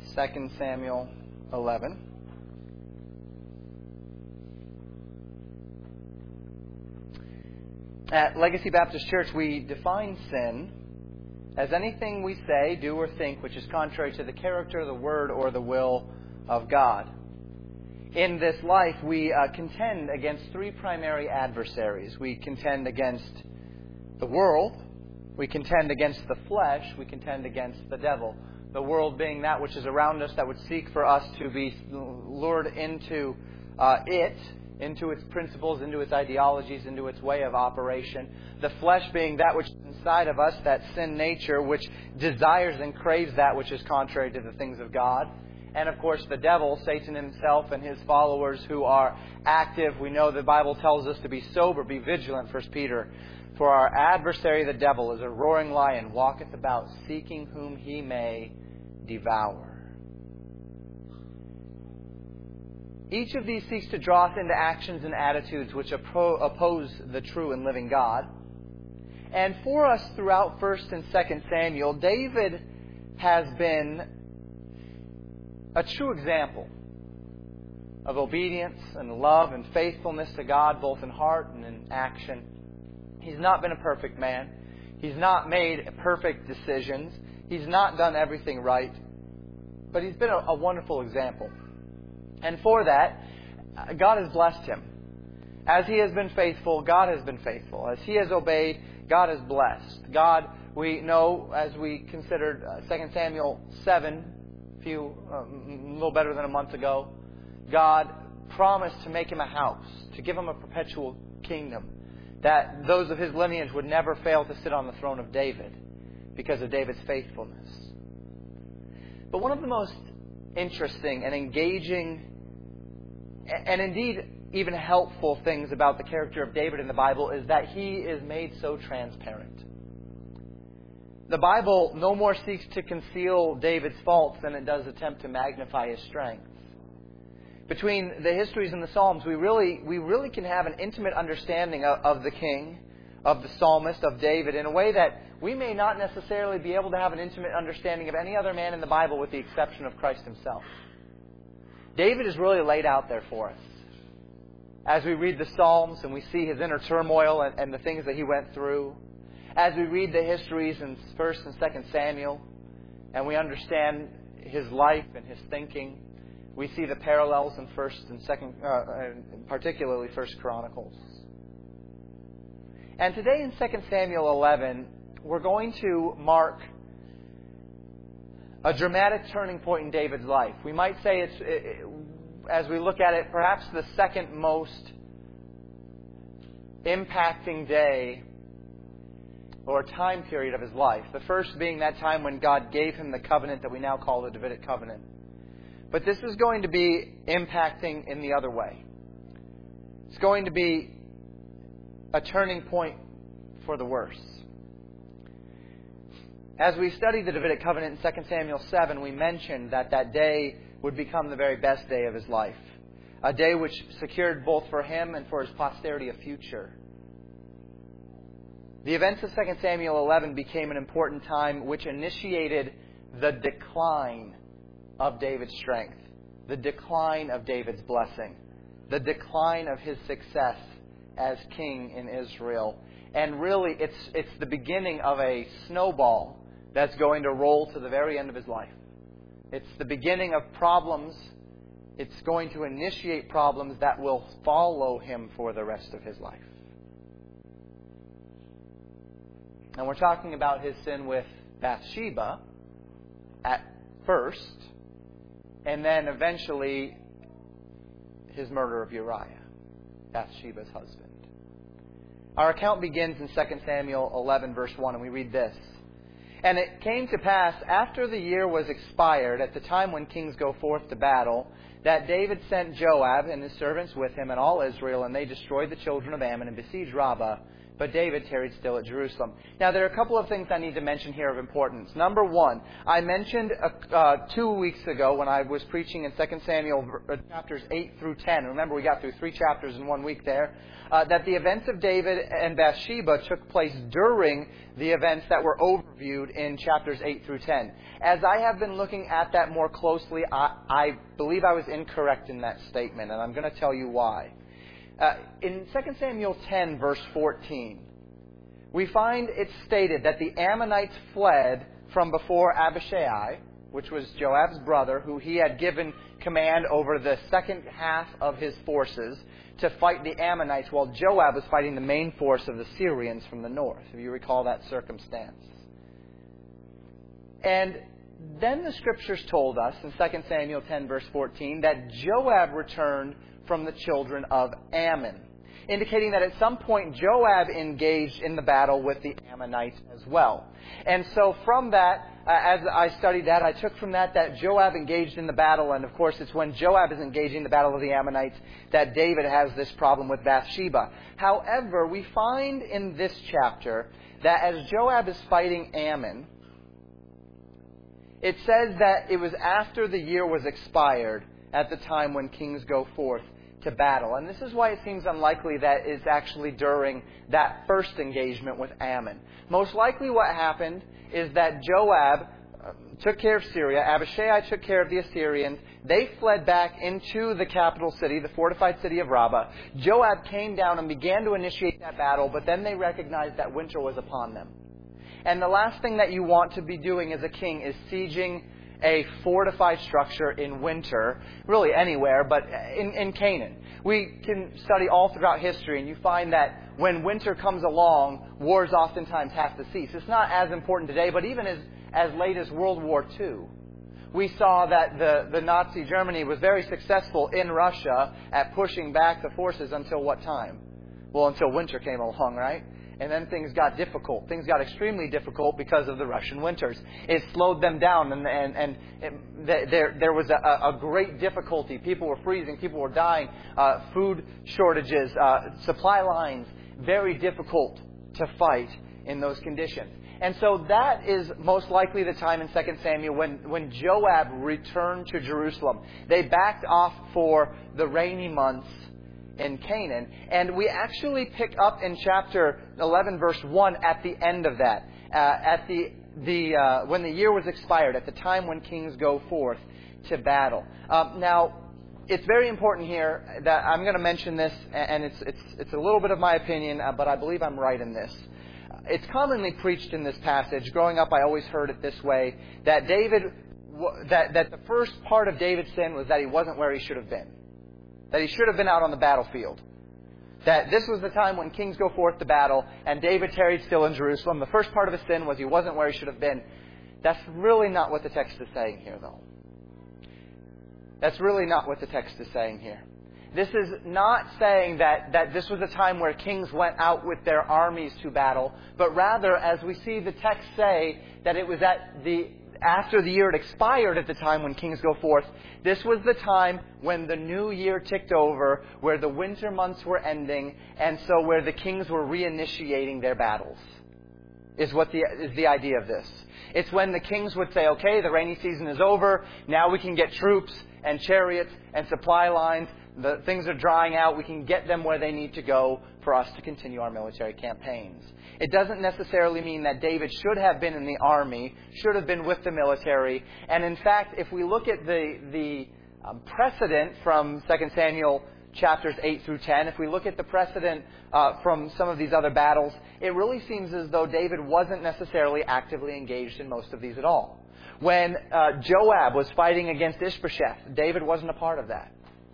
2 Samuel 11. At Legacy Baptist Church, we define sin as anything we say, do, or think which is contrary to the character, the word, or the will of God. In this life, we contend against three primary adversaries. We contend against the world, we contend against the flesh, we contend against the devil. The world being that which is around us that would seek for us to be lured into into its principles, into its ideologies, into its way of operation. The flesh being that which is inside of us, that sin nature, which desires and craves that which is contrary to the things of God. And of course the devil, Satan himself and his followers who are active. We know the Bible tells us to be sober, be vigilant, 1 Peter. For our adversary the devil is a roaring lion, walketh about, seeking whom he may devour. Each of these seeks to draw us into actions and attitudes which oppose the true and living God. And for us throughout 1 and 2 Samuel, David has been a true example of obedience and love and faithfulness to God, both in heart and in action. He's not been a perfect man. He's not made perfect decisions. He's not done everything right. But he's been a wonderful example. And for that, God has blessed him. As he has been faithful, God has been faithful. As he has obeyed, God has blessed. God, we know, as we considered 2 Samuel 7, a little better than a month ago, God promised to make him a house, to give him a perpetual kingdom, that those of his lineage would never fail to sit on the throne of David because of David's faithfulness. But one of the most interesting and engaging and indeed even helpful things about the character of David in the Bible is that he is made so transparent. The Bible no more seeks to conceal David's faults than it does attempt to magnify his strengths. Between the histories and the Psalms, we really can have an intimate understanding of the king, of the psalmist, of David, in a way that we may not necessarily be able to have an intimate understanding of any other man in the Bible with the exception of Christ himself. David is really laid out there for us. As we read the Psalms and we see his inner turmoil and the things that he went through, as we read the histories in 1 and 2 Samuel, and we understand his life and his thinking, we see the parallels in 1 and 2, particularly 1 Chronicles. And today in 2 Samuel 11, we're going to mark a dramatic turning point in David's life. We might say it's, as we look at it, perhaps the second most impacting day or time period of his life. The first being that time when God gave him the covenant that we now call the Davidic covenant. But this is going to be impacting in the other way. It's going to be a turning point for the worse. As we studied the Davidic covenant in 2 Samuel 7, we mentioned that that day would become the very best day of his life. A day which secured both for him and for his posterity a future. The events of 2 Samuel 11 became an important time which initiated the decline of David's strength, the decline of David's blessing, the decline of his success as king in Israel. And really, it's the beginning of a snowball that's going to roll to the very end of his life. It's the beginning of problems. It's going to initiate problems that will follow him for the rest of his life. And we're talking about his sin with Bathsheba at first, and then eventually his murder of Uriah, Bathsheba's husband. Our account begins in 2 Samuel 11, verse 1, and we read this. And it came to pass, after the year was expired, at the time when kings go forth to battle, that David sent Joab and his servants with him and all Israel, and they destroyed the children of Ammon and besieged Rabbah but David tarried still at Jerusalem. Now, there are a couple of things I need to mention here of importance. Number one, I mentioned 2 weeks ago when I was preaching in 2 Samuel chapters 8 through 10. Remember, we got through 3 chapters in 1 week there. That the events of David and Bathsheba took place during the events that were overviewed in chapters 8 through 10. As I have been looking at that more closely, I believe I was incorrect in that statement, and I'm going to tell you why. In 2 Samuel 10, verse 14, we find it stated that the Ammonites fled from before Abishai, which was Joab's brother, who he had given command over the second half of his forces to fight the Ammonites, while Joab was fighting the main force of the Syrians from the north, if you recall that circumstance. And then the Scriptures told us in 2 Samuel 10, verse 14, that Joab returned from the children of Ammon, indicating that at some point Joab engaged in the battle with the Ammonites as well. And so from that, as I studied that, I took from that Joab engaged in the battle, and of course it's when Joab is engaging the battle of the Ammonites that David has this problem with Bathsheba. However, we find in this chapter that as Joab is fighting Ammon, it says that it was after the year was expired at the time when kings go forth to battle. And this is why it seems unlikely that it's actually during that first engagement with Ammon. Most likely what happened is that Joab took care of Syria, Abishai took care of the Assyrians, they fled back into the capital city, the fortified city of Rabbah. Joab came down and began to initiate that battle, but then they recognized that winter was upon them. And the last thing that you want to be doing as a king is sieging a fortified structure in winter, really anywhere, but in Canaan. We can study all throughout history, and you find that when winter comes along, wars oftentimes have to cease. It's not as important today, but even as late as World War II, we saw that the Nazi Germany was very successful in Russia at pushing back the forces until what time? Well, until winter came along, right? And then things got difficult. Things got extremely difficult because of the Russian winters. It slowed them down, and there was a great difficulty. People were freezing. People were dying. Food shortages, supply lines, very difficult to fight in those conditions. And so that is most likely the time in 2 Samuel when Joab returned to Jerusalem. They backed off for the rainy months in Canaan. And we actually pick up in chapter 11, verse 1 at the end of that. When the year was expired, at the time when kings go forth to battle. Now, it's very important here that I'm going to mention this, and it's a little bit of my opinion, but I believe I'm right in this. It's commonly preached in this passage. Growing up, I always heard it this way, that that the first part of David's sin was that he wasn't where he should have been. That he should have been out on the battlefield. That this was the time when kings go forth to battle, and David tarried still in Jerusalem. The first part of his sin was he wasn't where he should have been. That's really not what the text is saying here, though. That's really not what the text is saying here. This is not saying that this was a time where kings went out with their armies to battle, but rather, as we see the text say, that it was after the year had expired at the time when kings go forth. This was the time when the new year ticked over, where the winter months were ending, and so where the kings were reinitiating their battles, is the idea of this. It's when the kings would say, okay, the rainy season is over, now we can get troops and chariots and supply lines. The things are drying out. We can get them where they need to go for us to continue our military campaigns. It doesn't necessarily mean that David should have been in the army, should have been with the military. And in fact, if we look at the precedent from 2 Samuel chapters 8 through 10, if we look at the precedent from some of these other battles, it really seems as though David wasn't necessarily actively engaged in most of these at all. When Joab was fighting against Ishbosheth, David wasn't a part of that.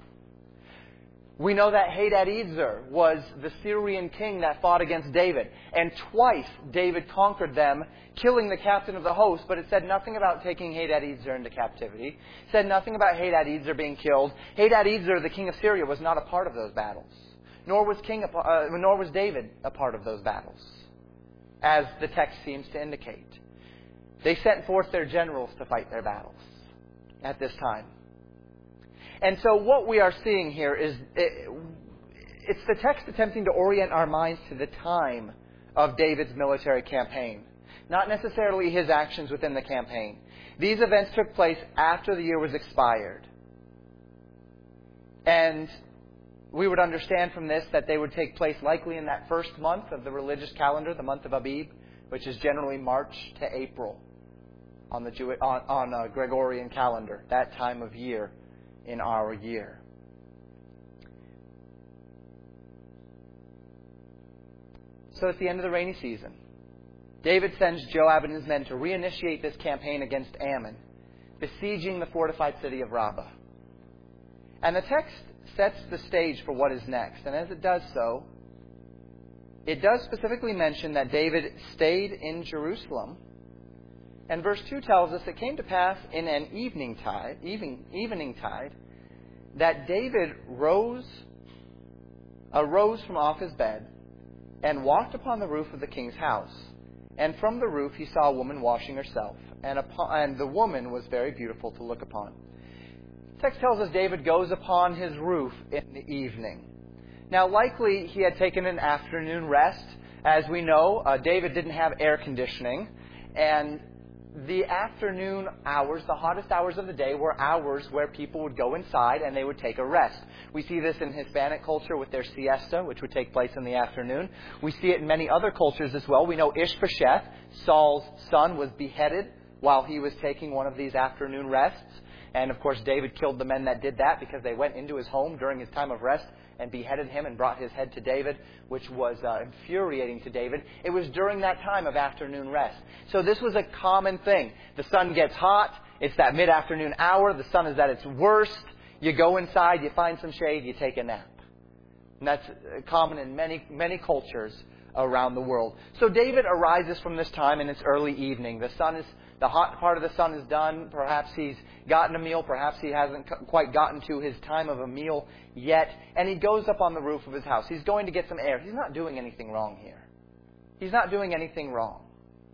We know that Hadadezer was the Syrian king that fought against David. And twice David conquered them, killing the captain of the host. But it said nothing about taking Hadadezer into captivity. It said nothing about Hadadezer being killed. Hadadezer, the king of Syria, was not a part of those battles. Nor was David a part of those battles, as the text seems to indicate. They sent forth their generals to fight their battles at this time. And so what we are seeing here it's the text attempting to orient our minds to the time of David's military campaign, not necessarily his actions within the campaign. These events took place after the year was expired. And we would understand from this that they would take place likely in that first month of the religious calendar, the month of Abib, which is generally March to April on the Gregorian calendar, that time of year in our year. So it's the end of the rainy season. David sends Joab and his men to reinitiate this campaign against Ammon, besieging the fortified city of Rabbah. And the text sets the stage for what is next. And as it does so, it does specifically mention that David stayed in Jerusalem. And verse 2 tells us it came to pass in an evening tide, that David arose from off his bed and walked upon the roof of the king's house. And from the roof he saw a woman washing herself, and the woman was very beautiful to look upon. The text tells us David goes upon his roof in the evening. Now, likely he had taken an afternoon rest. As we know, David didn't have air conditioning, and the afternoon hours, the hottest hours of the day, were hours where people would go inside and they would take a rest. We see this in Hispanic culture with their siesta, which would take place in the afternoon. We see it in many other cultures as well. We know Ishbosheth, Saul's son, was beheaded while he was taking one of these afternoon rests. And, of course, David killed the men that did that because they went into his home during his time of rest and beheaded him and brought his head to David, which was infuriating to David. It was during that time of afternoon rest. So this was a common thing. The sun gets hot. It's that mid-afternoon hour. The sun is at its worst. You go inside, you find some shade, you take a nap. And that's common in many cultures around the world. So David arises from this time in its early evening. The hot part of the sun is done. Perhaps he's gotten a meal. Perhaps he hasn't quite gotten to his time of a meal yet. And he goes up on the roof of his house. He's going to get some air. He's not doing anything wrong here. He's not doing anything wrong.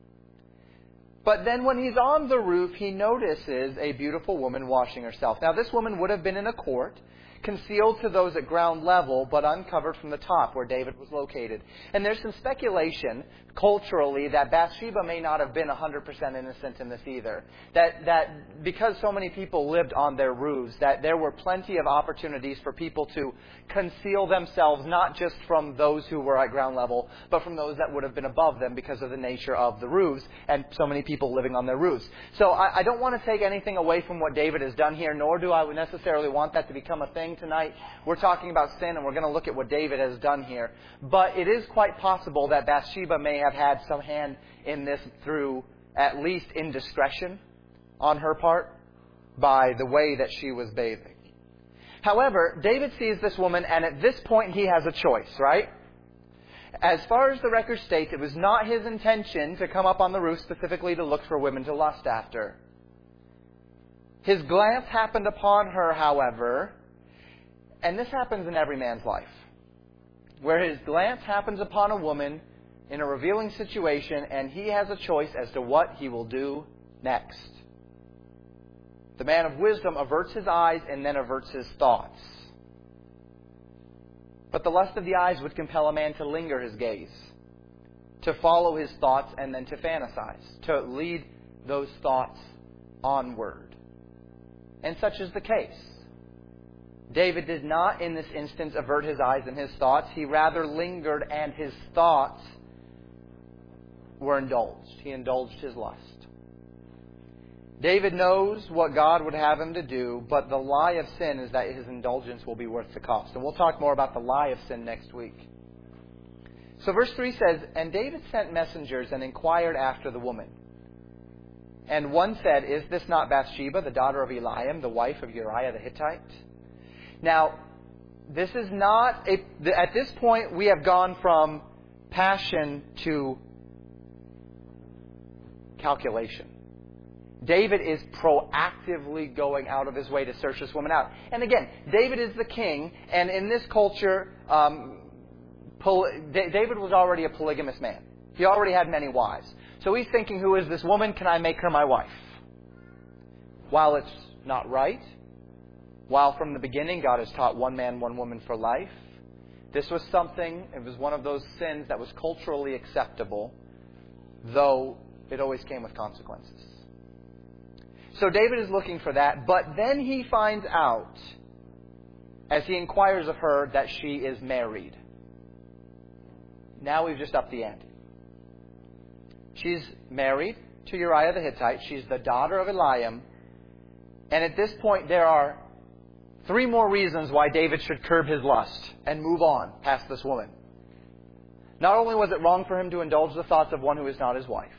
But then when he's on the roof, he notices a beautiful woman washing herself. Now, this woman would have been in a court, concealed to those at ground level, but uncovered from the top where David was located. And there's some speculation, culturally, that Bathsheba may not have been 100% innocent in this either. That because so many people lived on their roofs, that there were plenty of opportunities for people to conceal themselves, not just from those who were at ground level, but from those that would have been above them because of the nature of the roofs, and so many people living on their roofs. So I don't want to take anything away from what David has done here, nor do I necessarily want that to become a thing tonight. We're talking about sin, and we're going to look at what David has done here. But it is quite possible that Bathsheba may have had some hand in this through at least indiscretion on her part by the way that she was bathing. However, David sees this woman, and at this point he has a choice, right? As far as the record states, it was not his intention to come up on the roof specifically to look for women to lust after. His glance happened upon her, however, and this happens in every man's life, where his glance happens upon a woman in a revealing situation, and he has a choice as to what he will do next. The man of wisdom averts his eyes and then averts his thoughts. But the lust of the eyes would compel a man to linger his gaze, to follow his thoughts and then to fantasize, to lead those thoughts onward. And such is the case. David did not in this instance avert his eyes and his thoughts. He rather lingered, and his thoughts were indulged. He indulged his lust. David knows what God would have him to do, but the lie of sin is that his indulgence will be worth the cost. And we'll talk more about the lie of sin next week. So verse 3 says, "And David sent messengers and inquired after the woman. And one said, 'Is this not Bathsheba, the daughter of Eliam, the wife of Uriah the Hittite?'" Now, this is not at this point we have gone from passion to calculation. David is proactively going out of his way to search this woman out. And again, David is the king, and in this culture, David was already a polygamous man. He already had many wives. So he's thinking, who is this woman? Can I make her my wife? While it's not right, while from the beginning God has taught one man, one woman for life, This was something, it was one of those sins that was culturally acceptable, though it always came with consequences. So David is looking for that, but then he finds out, as he inquires of her, that she is married. Now we've just upped the ante. She's married to Uriah the Hittite. She's the daughter of Eliam. And at this point, there are 3 more reasons why David should curb his lust and move on past this woman. Not only was it wrong for him to indulge the thoughts of one who is not his wife,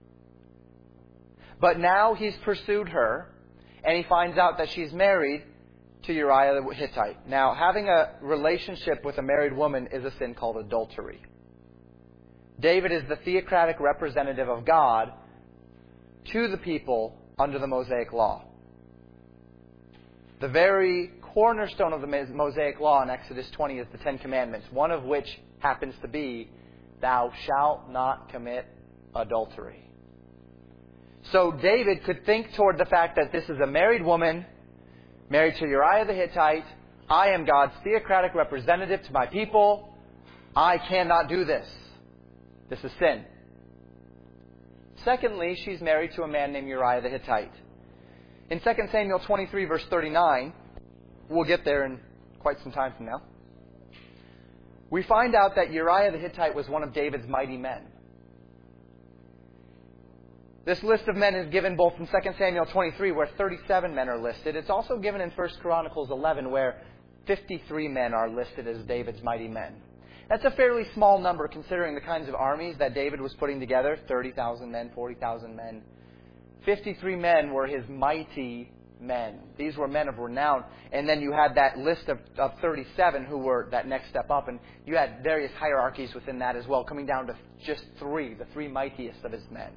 but now he's pursued her, and he finds out that she's married to Uriah the Hittite. Now, having a relationship with a married woman is a sin called adultery. David is the theocratic representative of God to the people under the Mosaic Law. The very cornerstone of the Mosaic Law in Exodus 20 is the 10 Commandments, one of which happens to be, "Thou shalt not commit adultery." So David could think toward the fact that this is a married woman, married to Uriah the Hittite. I am God's theocratic representative to my people. I cannot do this. This is sin. Secondly, she's married to a man named Uriah the Hittite. In 2 Samuel 23, verse 39, we'll get there in quite some time from now, we find out that Uriah the Hittite was one of David's mighty men. This list of men is given both in 2 Samuel 23, where 37 men are listed. It's also given in 1 Chronicles 11, where 53 men are listed as David's mighty men. That's a fairly small number considering the kinds of armies that David was putting together. 30,000 men, 40,000 men. 53 men were his mighty men. These were men of renown. And then you had that list of 37 who were that next step up. And you had various hierarchies within that as well, coming down to just 3, the 3 mightiest of his men.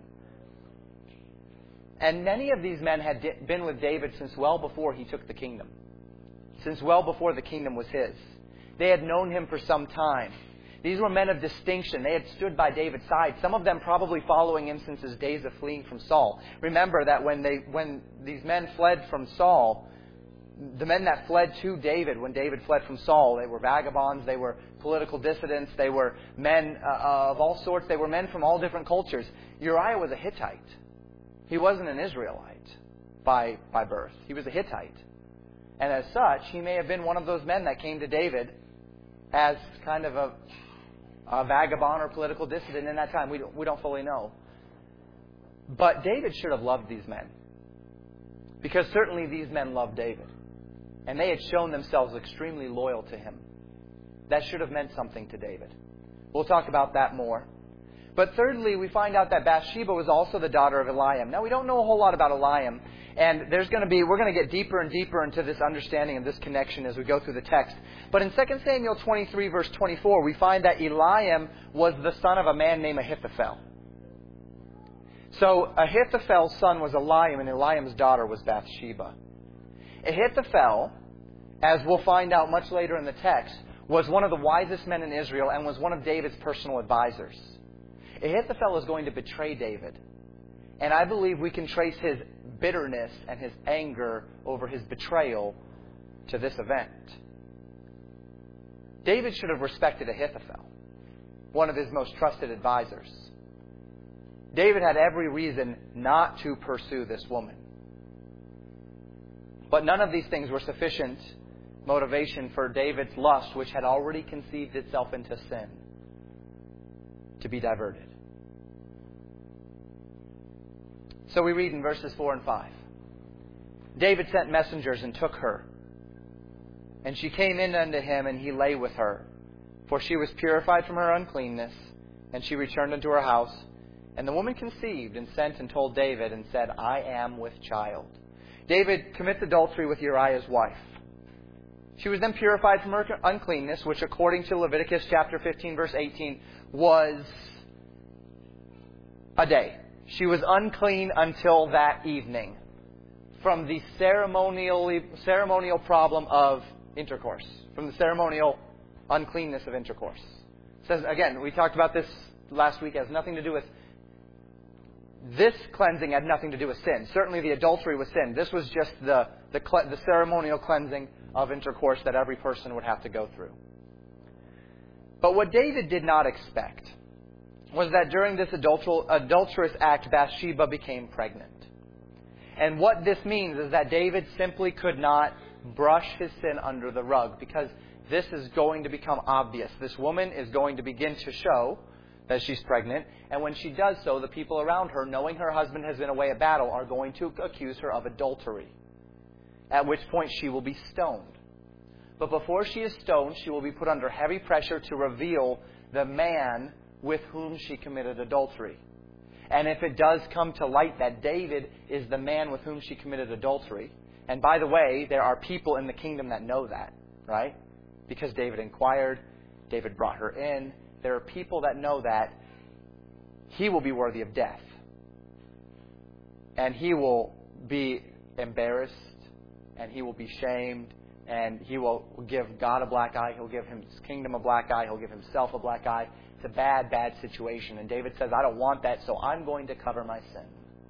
And many of these men had been with David since well before he took the kingdom. Since well before the kingdom was his. They had known him for some time. These were men of distinction. They had stood by David's side. Some of them probably following him since his days of fleeing from Saul. Remember that when these men fled from Saul, the men that fled to David, when David fled from Saul, they were vagabonds, they were political dissidents, they were men of all sorts, they were men from all different cultures. Uriah was a Hittite. He wasn't an Israelite by birth. He was a Hittite. And as such, he may have been one of those men that came to David as kind of a vagabond or political dissident in that time. We don't fully know. But David should have loved these men. Because certainly these men loved David. And they had shown themselves extremely loyal to him. That should have meant something to David. We'll talk about that more. But thirdly, we find out that Bathsheba was also the daughter of Eliam. Now, we don't know a whole lot about Eliam, and we're going to get deeper and deeper into this understanding of this connection as we go through the text. But in 2 Samuel 23, verse 24, we find that Eliam was the son of a man named Ahithophel. So Ahithophel's son was Eliam, and Eliam's daughter was Bathsheba. Ahithophel, as we'll find out much later in the text, was one of the wisest men in Israel and was one of David's personal advisors. Ahithophel is going to betray David. And I believe we can trace his bitterness and his anger over his betrayal to this event. David should have respected Ahithophel, one of his most trusted advisors. David had every reason not to pursue this woman. But none of these things were sufficient motivation for David's lust, which had already conceived itself into sin, to be diverted. So we read in verses 4 and 5. David sent messengers and took her. And she came in unto him, and he lay with her. For she was purified from her uncleanness. And she returned unto her house. And the woman conceived, and sent and told David, and said, I am with child. David commits adultery with Uriah's wife. She was then purified from her uncleanness, which according to Leviticus chapter 15, verse 18, was a day. She was unclean until that evening from the ceremonial problem of intercourse, from the ceremonial uncleanness of intercourse. It says, again, we talked about this last week, it has nothing to do with, this cleansing had nothing to do with sin. Certainly the adultery was sin. This was just the ceremonial cleansing of intercourse that every person would have to go through. But what David did not expect was that during this adulterous act, Bathsheba became pregnant. And what this means is that David simply could not brush his sin under the rug, because this is going to become obvious. This woman is going to begin to show that she's pregnant, and when she does so, the people around her, knowing her husband has been away at battle, are going to accuse her of adultery, at which point she will be stoned. But before she is stoned, she will be put under heavy pressure to reveal the man with whom she committed adultery. And if it does come to light that David is the man with whom she committed adultery, and by the way, there are people in the kingdom that know that, right? Because David inquired, David brought her in. There are people that know that he will be worthy of death. And he will be embarrassed, and he will be shamed, and he will give God a black eye. He'll give his kingdom a black eye. He'll give himself a black eye. It's a bad, bad situation. And David says, I don't want that, so I'm going to cover my sin.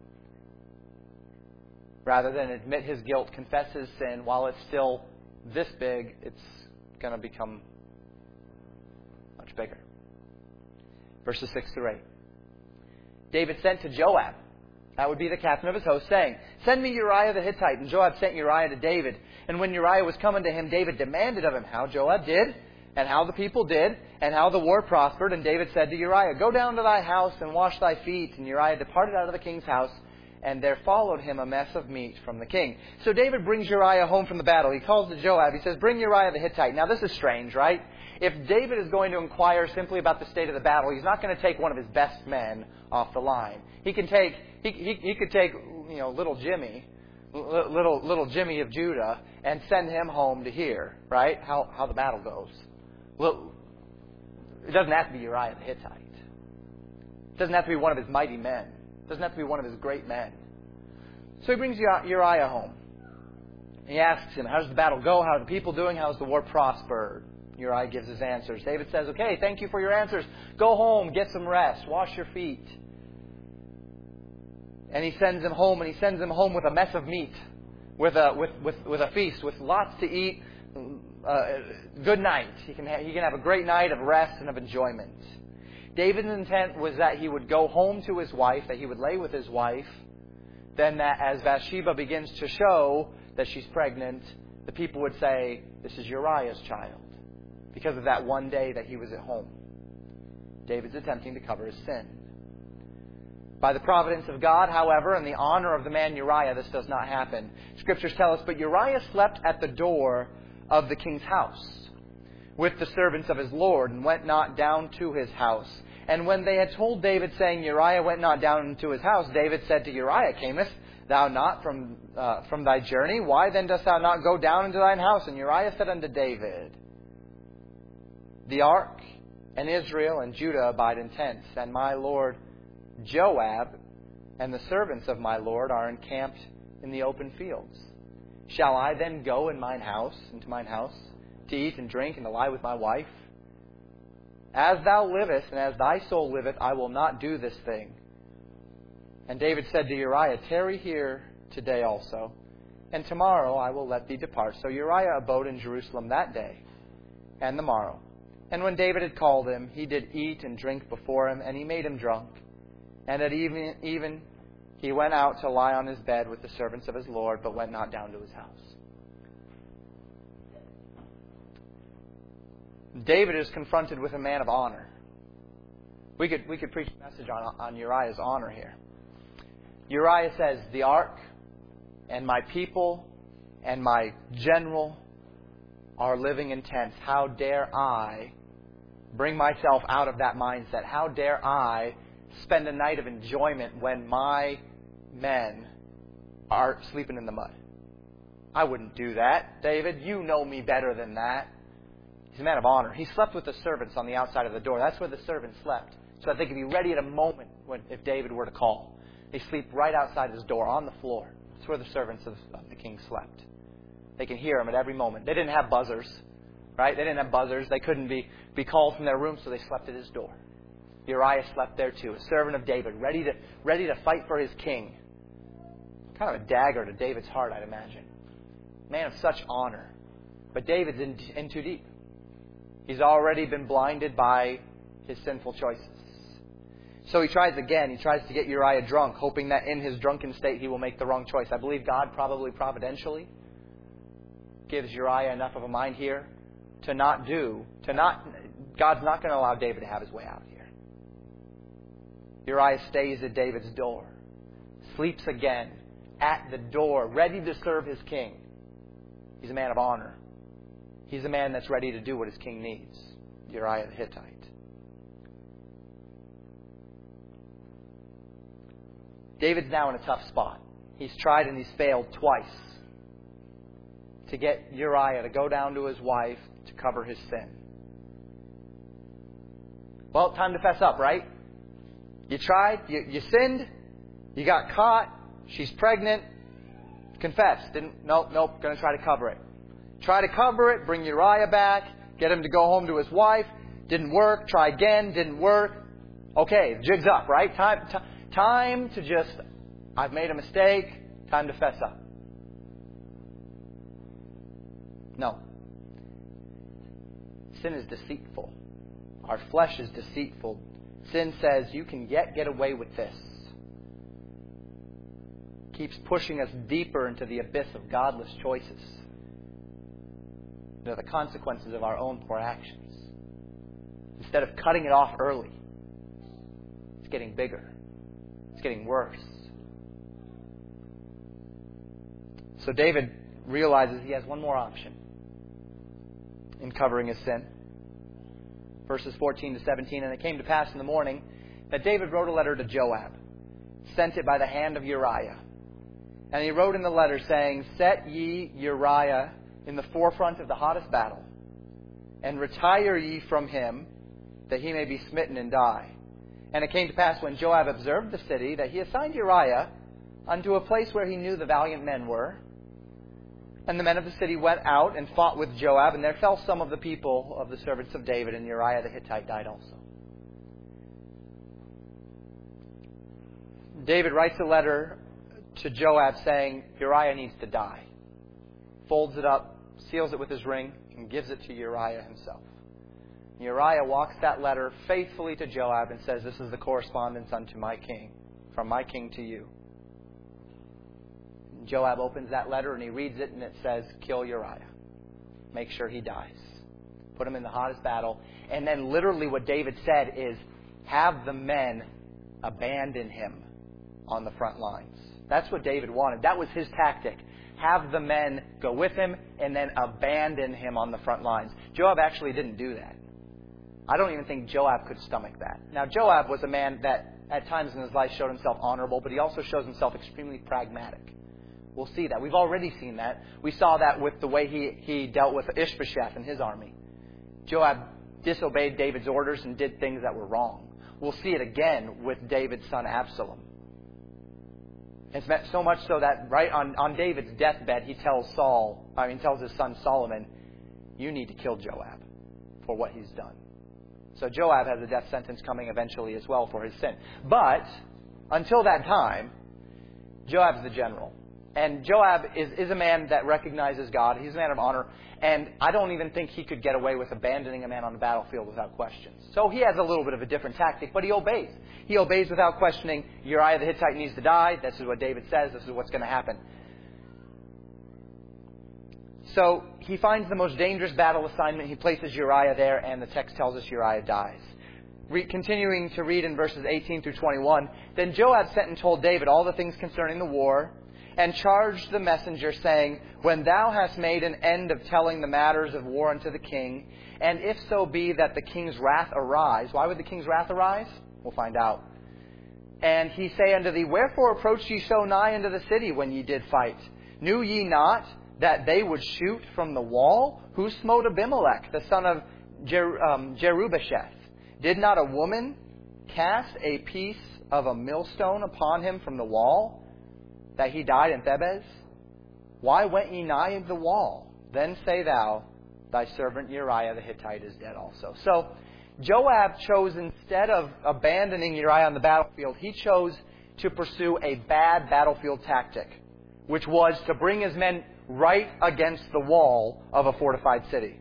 Rather than admit his guilt, confess his sin, while it's still this big, it's going to become much bigger. Verses 6 through 8. David sent to Joab, that would be the captain of his host, saying, Send me Uriah the Hittite. And Joab sent Uriah to David. And when Uriah was coming to him, David demanded of him how Joab did, and how the people did, and how the war prospered. And David said to Uriah, Go down to thy house and wash thy feet. And Uriah departed out of the king's house, and there followed him a mess of meat from the king. So David brings Uriah home from the battle. He calls to Joab. He says, Bring Uriah the Hittite. Now this is strange, right? If David is going to inquire simply about the state of the battle, he's not going to take one of his best men off the line. He could take little Jimmy, little Jimmy of Judah, and send him home to hear, right, how the battle goes. Well, it doesn't have to be Uriah the Hittite. It doesn't have to be one of his mighty men. It doesn't have to be one of his great men. So he brings Uriah home. He asks him, How does the battle go? How are the people doing? How has the war prospered? Uriah gives his answers. David says, Okay, thank you for your answers. Go home, get some rest, wash your feet. And he sends him home, and he sends him home with a mess of meat, with a feast, with lots to eat. Good night. He can have a great night of rest and of enjoyment. David's intent was that he would go home to his wife, that he would lay with his wife. Then that as Bathsheba begins to show that she's pregnant, the people would say, This is Uriah's child, because of that one day that he was at home. David's attempting to cover his sin. By the providence of God, however, and the honor of the man Uriah, this does not happen. Scriptures tell us, But Uriah slept at the door of the king's house with the servants of his Lord, and went not down to his house. And when they had told David, saying, Uriah went not down into his house, David said to Uriah, Camest thou not from thy journey? Why then dost thou not go down into thine house? And Uriah said unto David, The ark and Israel and Judah abide in tents, and my lord Joab and the servants of my lord are encamped in the open fields. Shall I then go into mine house, to eat and drink and to lie with my wife? As thou livest, and as thy soul liveth, I will not do this thing. And David said to Uriah, Tarry here today also, and tomorrow I will let thee depart. So Uriah abode in Jerusalem that day and the morrow. And when David had called him, he did eat and drink before him, and he made him drunk. And at even he went out to lie on his bed with the servants of his Lord, but went not down to his house. David is confronted with a man of honor. We could preach a message on Uriah's honor here. Uriah says, The ark and my people and my general are living in tents. How dare I bring myself out of that mindset? How dare I spend a night of enjoyment when my men are sleeping in the mud? I wouldn't do that, David. You know me better than that. He's a man of honor. He slept with the servants on the outside of the door. That's where the servants slept, so that they could be ready at a moment if David were to call. They sleep right outside his door, on the floor. That's where the servants of the king slept. They can hear him at every moment. They didn't have buzzers, right? They didn't have buzzers. They couldn't be called from their room, so they slept at his door. Uriah slept there too, a servant of David, ready to fight for his king. Kind of a dagger to David's heart, I'd imagine. Man of such honor. But David's in too deep. He's already been blinded by his sinful choices. So he tries again. He tries to get Uriah drunk, hoping that in his drunken state he will make the wrong choice. I believe God probably providentially gives Uriah enough of a mind here God's not going to allow David to have his way out here. Uriah stays at David's door, sleeps again at the door, ready to serve his king. He's a man of honor. He's a man that's ready to do what his king needs. Uriah the Hittite. David's now in a tough spot. He's tried and he's failed twice to get Uriah to go down to his wife to cover his sin. Well, time to fess up, right? You tried, you sinned, you got caught, she's pregnant, confess. Nope, going to try to cover it. Try to cover it, bring Uriah back, get him to go home to his wife. Didn't work, try again, didn't work. Okay, jig's up, right? Time to just, I've made a mistake, time to fess up. No. Sin is deceitful. Our flesh is deceitful. Sin says you can get away with this. Keeps pushing us deeper into the abyss of godless choices. The consequences of our own poor actions. Instead of cutting it off early, it's getting bigger. It's getting worse. So David realizes he has one more option in covering his sin. Verses 14 to 17, and it came to pass in the morning that David wrote a letter to Joab, sent it by the hand of Uriah. And he wrote in the letter saying, Set ye Uriah in the forefront of the hottest battle, and retire ye from him, that he may be smitten and die. And it came to pass when Joab observed the city, that he assigned Uriah unto a place where he knew the valiant men were. And the men of the city went out and fought with Joab, and there fell some of the people of the servants of David, and Uriah the Hittite died also. David writes a letter to Joab saying, Uriah needs to die. Folds it up, seals it with his ring, and gives it to Uriah himself. Uriah walks that letter faithfully to Joab and says, This is the correspondence unto my king, from my king to you. Joab opens that letter and he reads it, and it says, Kill Uriah. Make sure he dies. Put him in the hottest battle. And then literally what David said is, have the men abandon him on the front lines. That's what David wanted. That was his tactic. Have the men go with him and then abandon him on the front lines. Joab actually didn't do that. I don't even think Joab could stomach that. Now, Joab was a man that at times in his life showed himself honorable, but he also shows himself extremely pragmatic. We'll see that. We've already seen that. We saw that with the way he dealt with Ishbosheth and his army. Joab disobeyed David's orders and did things that were wrong. We'll see it again with David's son Absalom. It's so much so that right on David's deathbed, he tells his son Solomon, you need to kill Joab for what he's done. So Joab has a death sentence coming eventually as well for his sin. But until that time, Joab's the general. And Joab is a man that recognizes God. He's a man of honor. And I don't even think he could get away with abandoning a man on the battlefield without questions. So he has a little bit of a different tactic, but he obeys. He obeys without questioning. Uriah the Hittite needs to die. This is what David says. This is what's going to happen. So he finds the most dangerous battle assignment. He places Uriah there, and the text tells us Uriah dies. Continuing to read in verses 18 through 21, Then Joab sent and told David all the things concerning the war, and charged the messenger, saying, When thou hast made an end of telling the matters of war unto the king, and if so be that the king's wrath arise. Why would the king's wrath arise? We'll find out. And he say unto thee, Wherefore approached ye so nigh unto the city when ye did fight? Knew ye not that they would shoot from the wall? Who smote Abimelech, the son of Jerubasheth? Did not a woman cast a piece of a millstone upon him from the wall, that he died in Thebez? Why went ye nigh the wall? Then say thou, Thy servant Uriah the Hittite is dead also. So Joab chose, instead of abandoning Uriah on the battlefield, he chose to pursue a bad battlefield tactic, which was to bring his men right against the wall of a fortified city.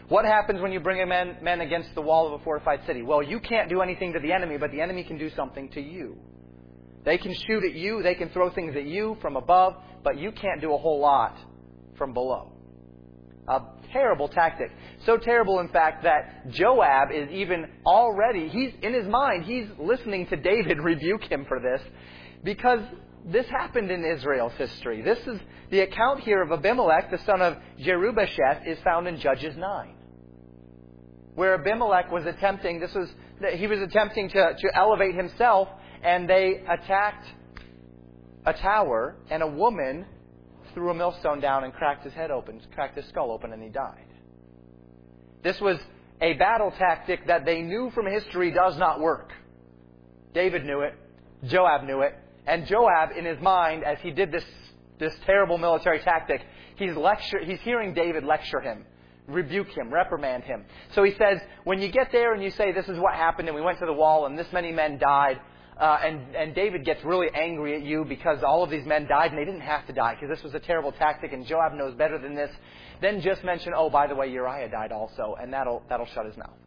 What happens when you bring men against the wall of a fortified city? Well, you can't do anything to the enemy, but the enemy can do something to you. They can shoot at you, they can throw things at you from above, but you can't do a whole lot from below. A terrible tactic. So terrible, in fact, that Joab is even already, in his mind, he's listening to David rebuke him for this, because this happened in Israel's history. This is the account here of Abimelech, the son of Jerubasheth, is found in Judges 9. Where Abimelech was attempting, he was attempting to elevate himself, and they attacked a tower, and a woman threw a millstone down and cracked his skull open, and he died. This was a battle tactic that they knew from history does not work. David knew it. Joab knew it. And Joab, in his mind, as he did this terrible military tactic, he's hearing David lecture him, rebuke him, reprimand him. So he says, when you get there and you say, this is what happened, and we went to the wall, and this many men died, and David gets really angry at you because all of these men died, and they didn't have to die, because this was a terrible tactic, and Joab knows better than this, then just mention, oh, by the way, Uriah died also, and that'll shut his mouth.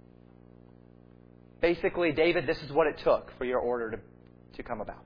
Basically, David, this is what it took for your order to come about.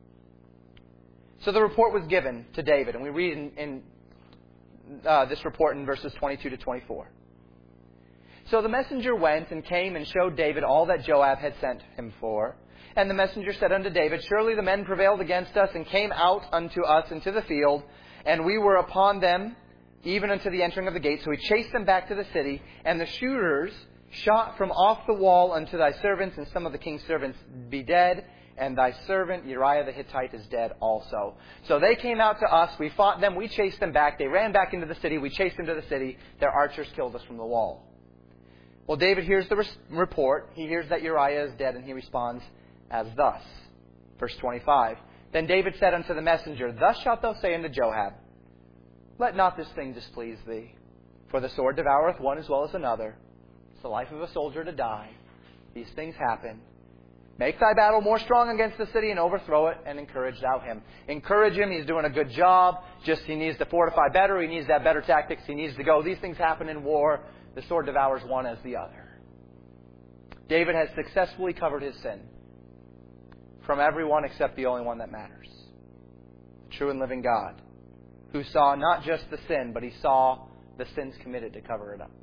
So the report was given to David, and we read in this report in verses 22 to 24. So the messenger went and came and showed David all that Joab had sent him for. And the messenger said unto David, surely the men prevailed against us and came out unto us into the field, and we were upon them even unto the entering of the gate. So we chased them back to the city, and the shooters shot from off the wall unto thy servants, and some of the king's servants be dead, and thy servant Uriah the Hittite is dead also. So they came out to us, we fought them, we chased them back, they ran back into the city, we chased them to the city, their archers killed us from the wall. Well, David hears the report, he hears that Uriah is dead, and he responds as thus. Verse 25, then David said unto the messenger, thus shalt thou say unto Joab, let not this thing displease thee, for the sword devoureth one as well as another. It's the life of a soldier to die. These things happen. Make thy battle more strong against the city and overthrow it, and encourage thou him. Encourage him. He's doing a good job. Just he needs to fortify better. He needs to have better tactics. He needs to go. These things happen in war. The sword devours one as the other. David has successfully covered his sin from everyone except the only one that matters. The true and living God, who saw not just the sin, but he saw the sins committed to cover it up.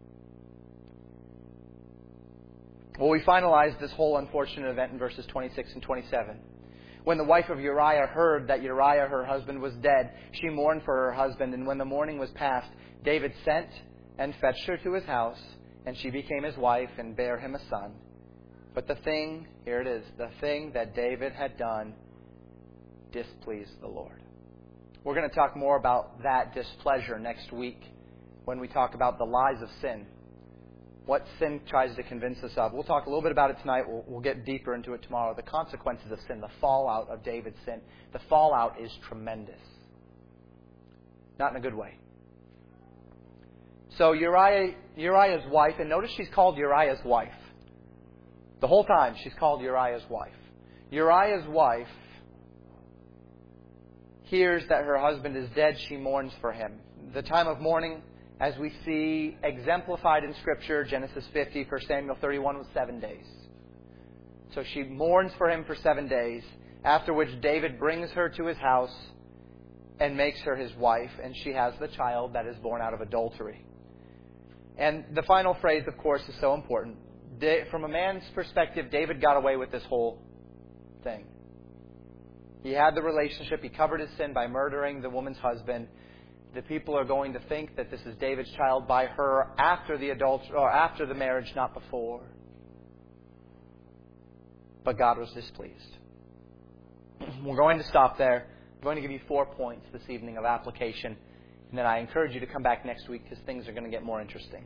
Well, we finalize this whole unfortunate event in verses 26 and 27. When the wife of Uriah heard that Uriah, her husband, was dead, she mourned for her husband, and when the mourning was past, David sent and fetched her to his house, and she became his wife and bare him a son. But the thing, here it is, the thing that David had done displeased the Lord. We're going to talk more about that displeasure next week when we talk about the lies of sin. What sin tries to convince us of. We'll talk a little bit about it tonight. We'll get deeper into it tomorrow. The consequences of sin, the fallout of David's sin. The fallout is tremendous. Not in a good way. So Uriah's wife, and notice she's called Uriah's wife. The whole time she's called Uriah's wife. Uriah's wife hears that her husband is dead. She mourns for him. The time of mourning, as we see exemplified in Scripture, Genesis 50, 1 Samuel 31, was 7 days. So she mourns for him for 7 days, after which David brings her to his house and makes her his wife, and she has the child that is born out of adultery. And the final phrase, of course, is so important. From a man's perspective, David got away with this whole thing. He had the relationship. He covered his sin by murdering the woman's husband. The people are going to think that this is David's child by her after the adultery or after the marriage, not before. But God was displeased. We're going to stop there. I'm going to give you 4 points this evening of application, and then I encourage you to come back next week because things are going to get more interesting.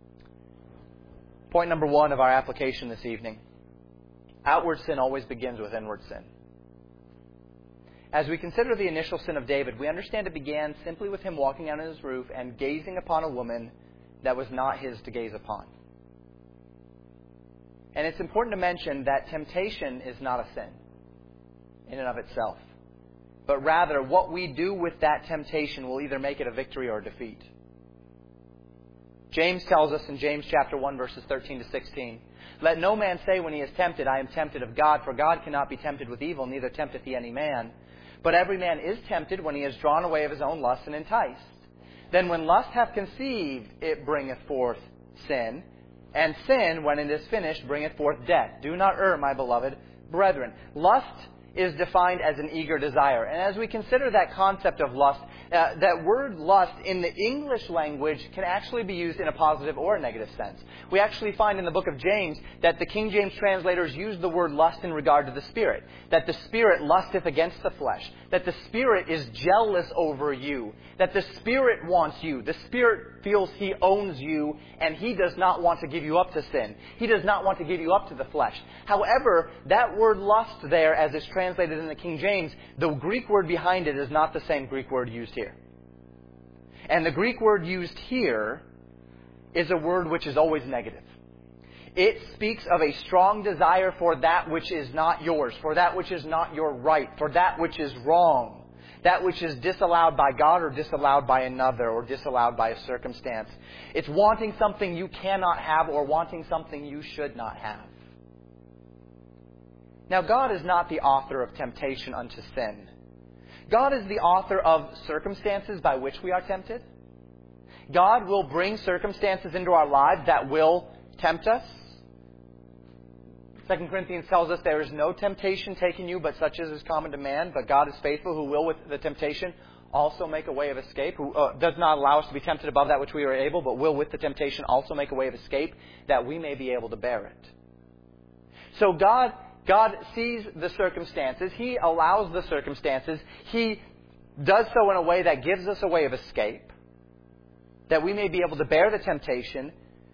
Point number 1 of our application this evening: outward sin always begins with inward sin. As we consider the initial sin of David, we understand it began simply with him walking on his roof and gazing upon a woman that was not his to gaze upon. And it's important to mention that temptation is not a sin in and of itself. But rather, what we do with that temptation will either make it a victory or a defeat. James tells us in James chapter 1, verses 13 to 16, "Let no man say when he is tempted, I am tempted of God, for God cannot be tempted with evil, neither tempteth he any man. But every man is tempted when he is drawn away of his own lust and enticed. Then when lust hath conceived, it bringeth forth sin. And sin, when it is finished, bringeth forth death. Do not err, my beloved brethren." Lust is defined as an eager desire. And as we consider that concept of lust, that word lust in the English language can actually be used in a positive or a negative sense. We actually find in the book of James that the King James translators use the word lust in regard to the Spirit. That the Spirit lusteth against the flesh. That the Spirit is jealous over you. That the Spirit wants you. The Spirit feels He owns you and He does not want to give you up to sin. He does not want to give you up to the flesh. However, that word lust there, as it's translated in the King James, the Greek word behind it is not the same Greek word used here. And the Greek word used here is a word which is always negative. It speaks of a strong desire for that which is not yours, for that which is not your right, for that which is wrong, that which is disallowed by God or disallowed by another or disallowed by a circumstance. It's wanting something you cannot have or wanting something you should not have. Now, God is not the author of temptation unto sin. God is the author of circumstances by which we are tempted. God will bring circumstances into our lives that will tempt us. 2 Corinthians tells us there is no temptation taken you but such as is common to man, but God is faithful, who will with the temptation also make a way of escape, who does not allow us to be tempted above that which we are able, but will with the temptation also make a way of escape, that we may be able to bear it. So God sees the circumstances. He allows the circumstances. He does so in a way that gives us a way of escape, that we may be able to bear the temptation.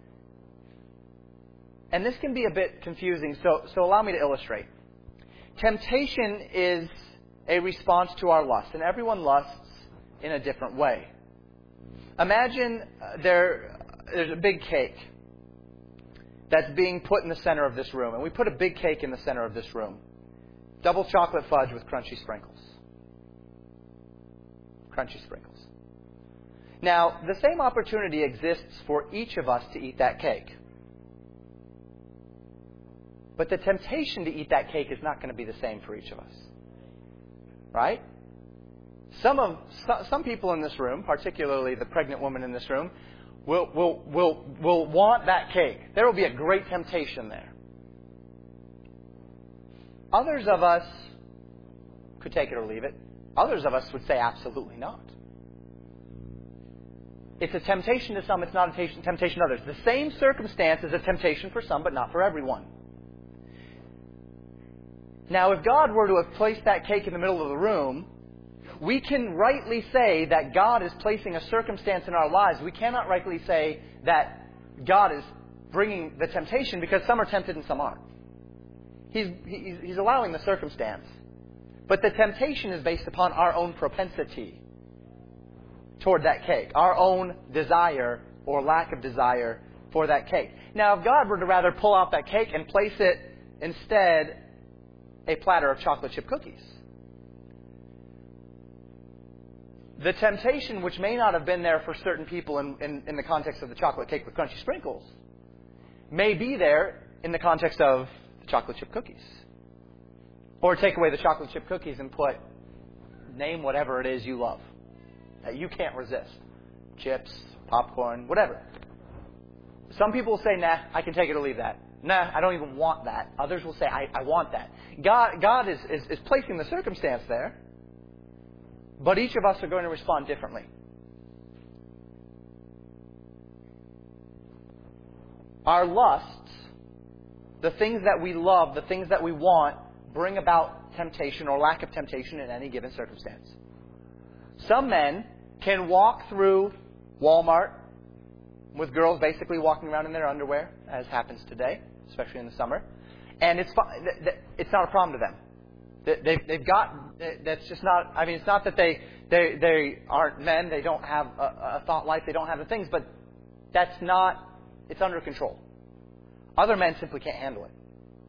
And this can be a bit confusing, so allow me to illustrate. Temptation is a response to our lust, and everyone lusts in a different way. Imagine there's a big cake that's being put in the center of this room. And we put a big cake in the center of this room. Double chocolate fudge with crunchy sprinkles. Crunchy sprinkles. Now, the same opportunity exists for each of us to eat that cake. But the temptation to eat that cake is not going to be the same for each of us. Right? Some people in this room, particularly the pregnant woman in this room, will want that cake. There will be a great temptation there. Others of us could take it or leave it. Others of us would say absolutely not. It's a temptation to some, it's not a temptation to others. The same circumstance is a temptation for some, but not for everyone. Now, if God were to have placed that cake in the middle of the room, we can rightly say that God is placing a circumstance in our lives. We cannot rightly say that God is bringing the temptation, because some are tempted and some aren't. He's allowing the circumstance. But the temptation is based upon our own propensity toward that cake, our own desire or lack of desire for that cake. Now, if God were to rather pull out that cake and place it instead a platter of chocolate chip cookies, the temptation, which may not have been there for certain people in the context of the chocolate cake with crunchy sprinkles, may be there in the context of the chocolate chip cookies. Or take away the chocolate chip cookies and name whatever it is you love that you can't resist. Chips, popcorn, whatever. Some people will say, nah, I can take it or leave that. Nah, I don't even want that. Others will say, I want that. God is placing the circumstance there. But each of us are going to respond differently. Our lusts, the things that we love, the things that we want, bring about temptation or lack of temptation in any given circumstance. Some men can walk through Walmart with girls basically walking around in their underwear, as happens today, especially in the summer, and it's not a problem to them. They've got, that's just not, I mean, it's not that they aren't men, they don't have a thought life, they don't have the things, but that's not, it's under control. Other men simply can't handle it.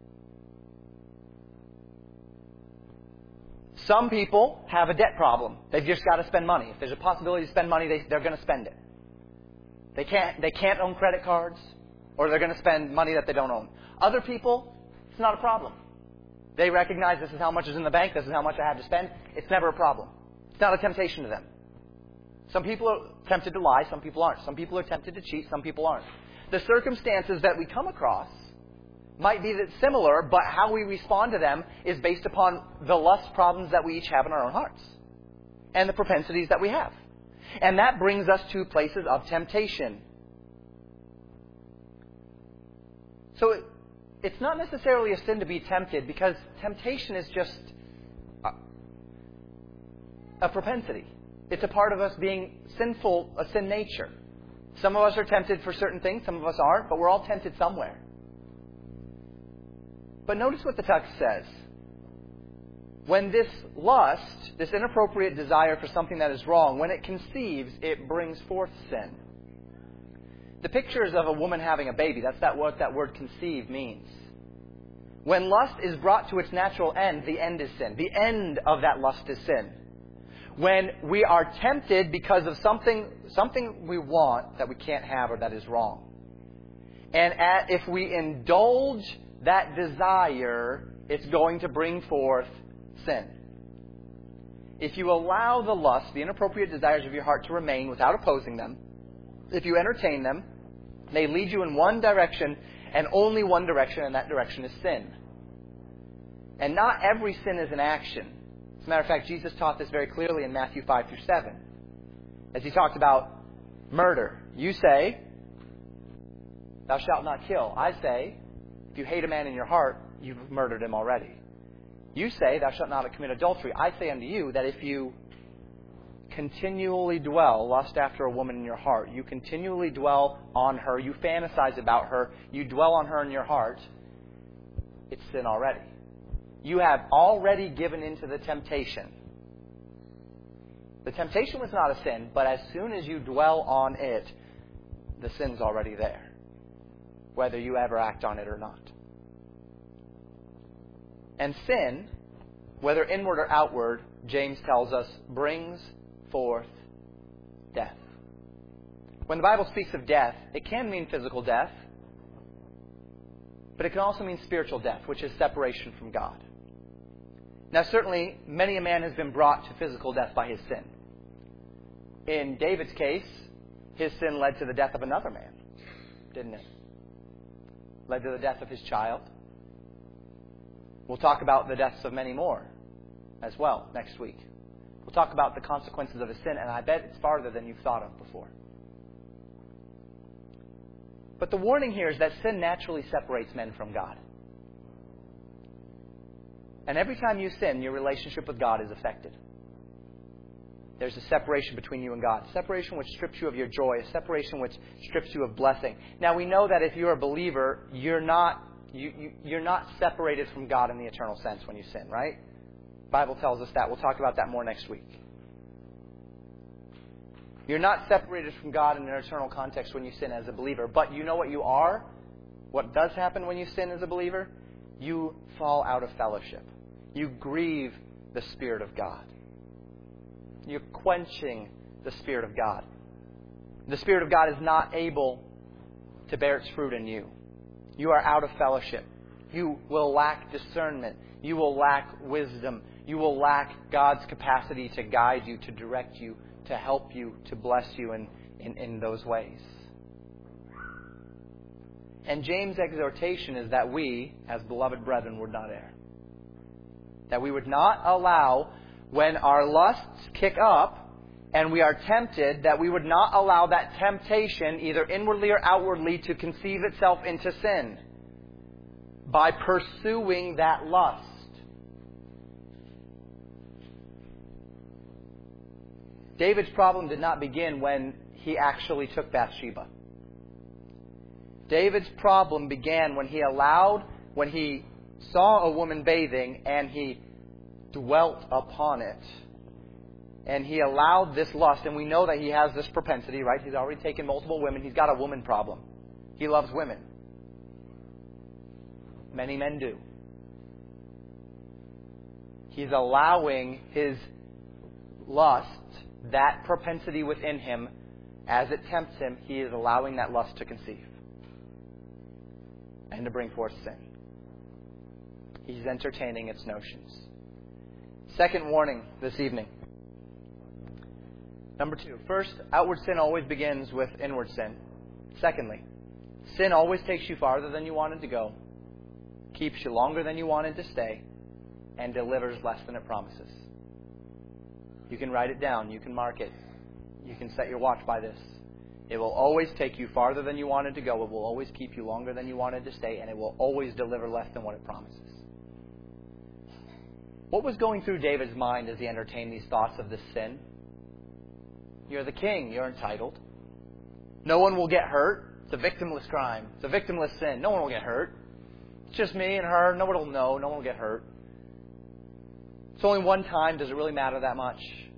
Some people have a debt problem. They've just got to spend money. If there's a possibility to spend money, they're going to spend it. They can't own credit cards, or they're going to spend money that they don't own. Other people, it's not a problem. They recognize this is how much is in the bank, this is how much I have to spend. It's never a problem. It's not a temptation to them. Some people are tempted to lie, some people aren't. Some people are tempted to cheat, some people aren't. The circumstances that we come across might be similar, but how we respond to them is based upon the lust problems that we each have in our own hearts and the propensities that we have. And that brings us to places of temptation. So it's not necessarily a sin to be tempted, because temptation is just a propensity. It's a part of us being sinful, a sin nature. Some of us are tempted for certain things, some of us aren't, but we're all tempted somewhere. But notice what the text says. When this lust, this inappropriate desire for something that is wrong, when it conceives, it brings forth sin. The picture is of a woman having a baby. That's what that word conceive means. When lust is brought to its natural end, the end is sin. The end of that lust is sin. When we are tempted because of something we want that we can't have or that is wrong. And if we indulge that desire, it's going to bring forth sin. If you allow the lust, the inappropriate desires of your heart to remain without opposing them, if you entertain them, they lead you in one direction and only one direction, and that direction is sin. And not every sin is an action. As a matter of fact, Jesus taught this very clearly in Matthew 5 through 7. As he talked about murder. You say, thou shalt not kill. I say, if you hate a man in your heart, you've murdered him already. You say, thou shalt not commit adultery. I say unto you that if you continually lust after a woman in your heart, you continually dwell on her, you fantasize about her, you dwell on her in your heart, it's sin already. You have already given into the temptation. The temptation was not a sin, but as soon as you dwell on it, the sin's already there, whether you ever act on it or not. And sin, whether inward or outward, James tells us, brings forth death. When the Bible speaks of death, it can mean physical death, but it can also mean spiritual death, which is separation from God. Now, certainly, many a man has been brought to physical death by his sin. In David's case, his sin led to the death of another man, didn't it? Led to the death of his child. We'll talk about the deaths of many more as well next week. We'll talk about the consequences of his sin, and I bet it's farther than you've thought of before. But the warning here is that sin naturally separates men from God. And every time you sin, your relationship with God is affected. There's a separation between you and God. A separation which strips you of your joy. A separation which strips you of blessing. Now, we know that if you're a believer, you're not separated from God in the eternal sense when you sin, right? The Bible tells us that. We'll talk about that more next week. You're not separated from God in an eternal context when you sin as a believer. But you know what you are? What does happen when you sin as a believer? You fall out of fellowship. You grieve the Spirit of God. You're quenching the Spirit of God. The Spirit of God is not able to bear its fruit in you. You are out of fellowship. You will lack discernment. You will lack wisdom. You will lack God's capacity to guide you, to direct you, to help you, to bless you in those ways. And James' exhortation is that we, as beloved brethren, would not err. That we would not allow, when our lusts kick up and we are tempted, that we would not allow that temptation, either inwardly or outwardly, to conceive itself into sin by pursuing that lust. David's problem did not begin when he actually took Bathsheba. David's problem began when he saw a woman bathing and he dwelt upon it. And he allowed this lust, and we know that he has this propensity, right? He's already taken multiple women. He's got a woman problem. He loves women. Many men do. He's allowing his lust, that propensity within him, as it tempts him, he is allowing that lust to conceive and to bring forth sin. He's entertaining its notions. Second warning this evening. Number 2. First, outward sin always begins with inward sin. Secondly, sin always takes you farther than you wanted to go, keeps you longer than you wanted to stay, and delivers less than it promises. You can write it down. You can mark it. You can set your watch by this. It will always take you farther than you wanted to go. It will always keep you longer than you wanted to stay, and it will always deliver less than what it promises. What was going through David's mind as he entertained these thoughts of this sin? You're the king. You're entitled. No one will get hurt. It's a victimless crime. It's a victimless sin. No one will get hurt. It's just me and her. No one will know. No one will get hurt. It's only one time. Does it really matter that much?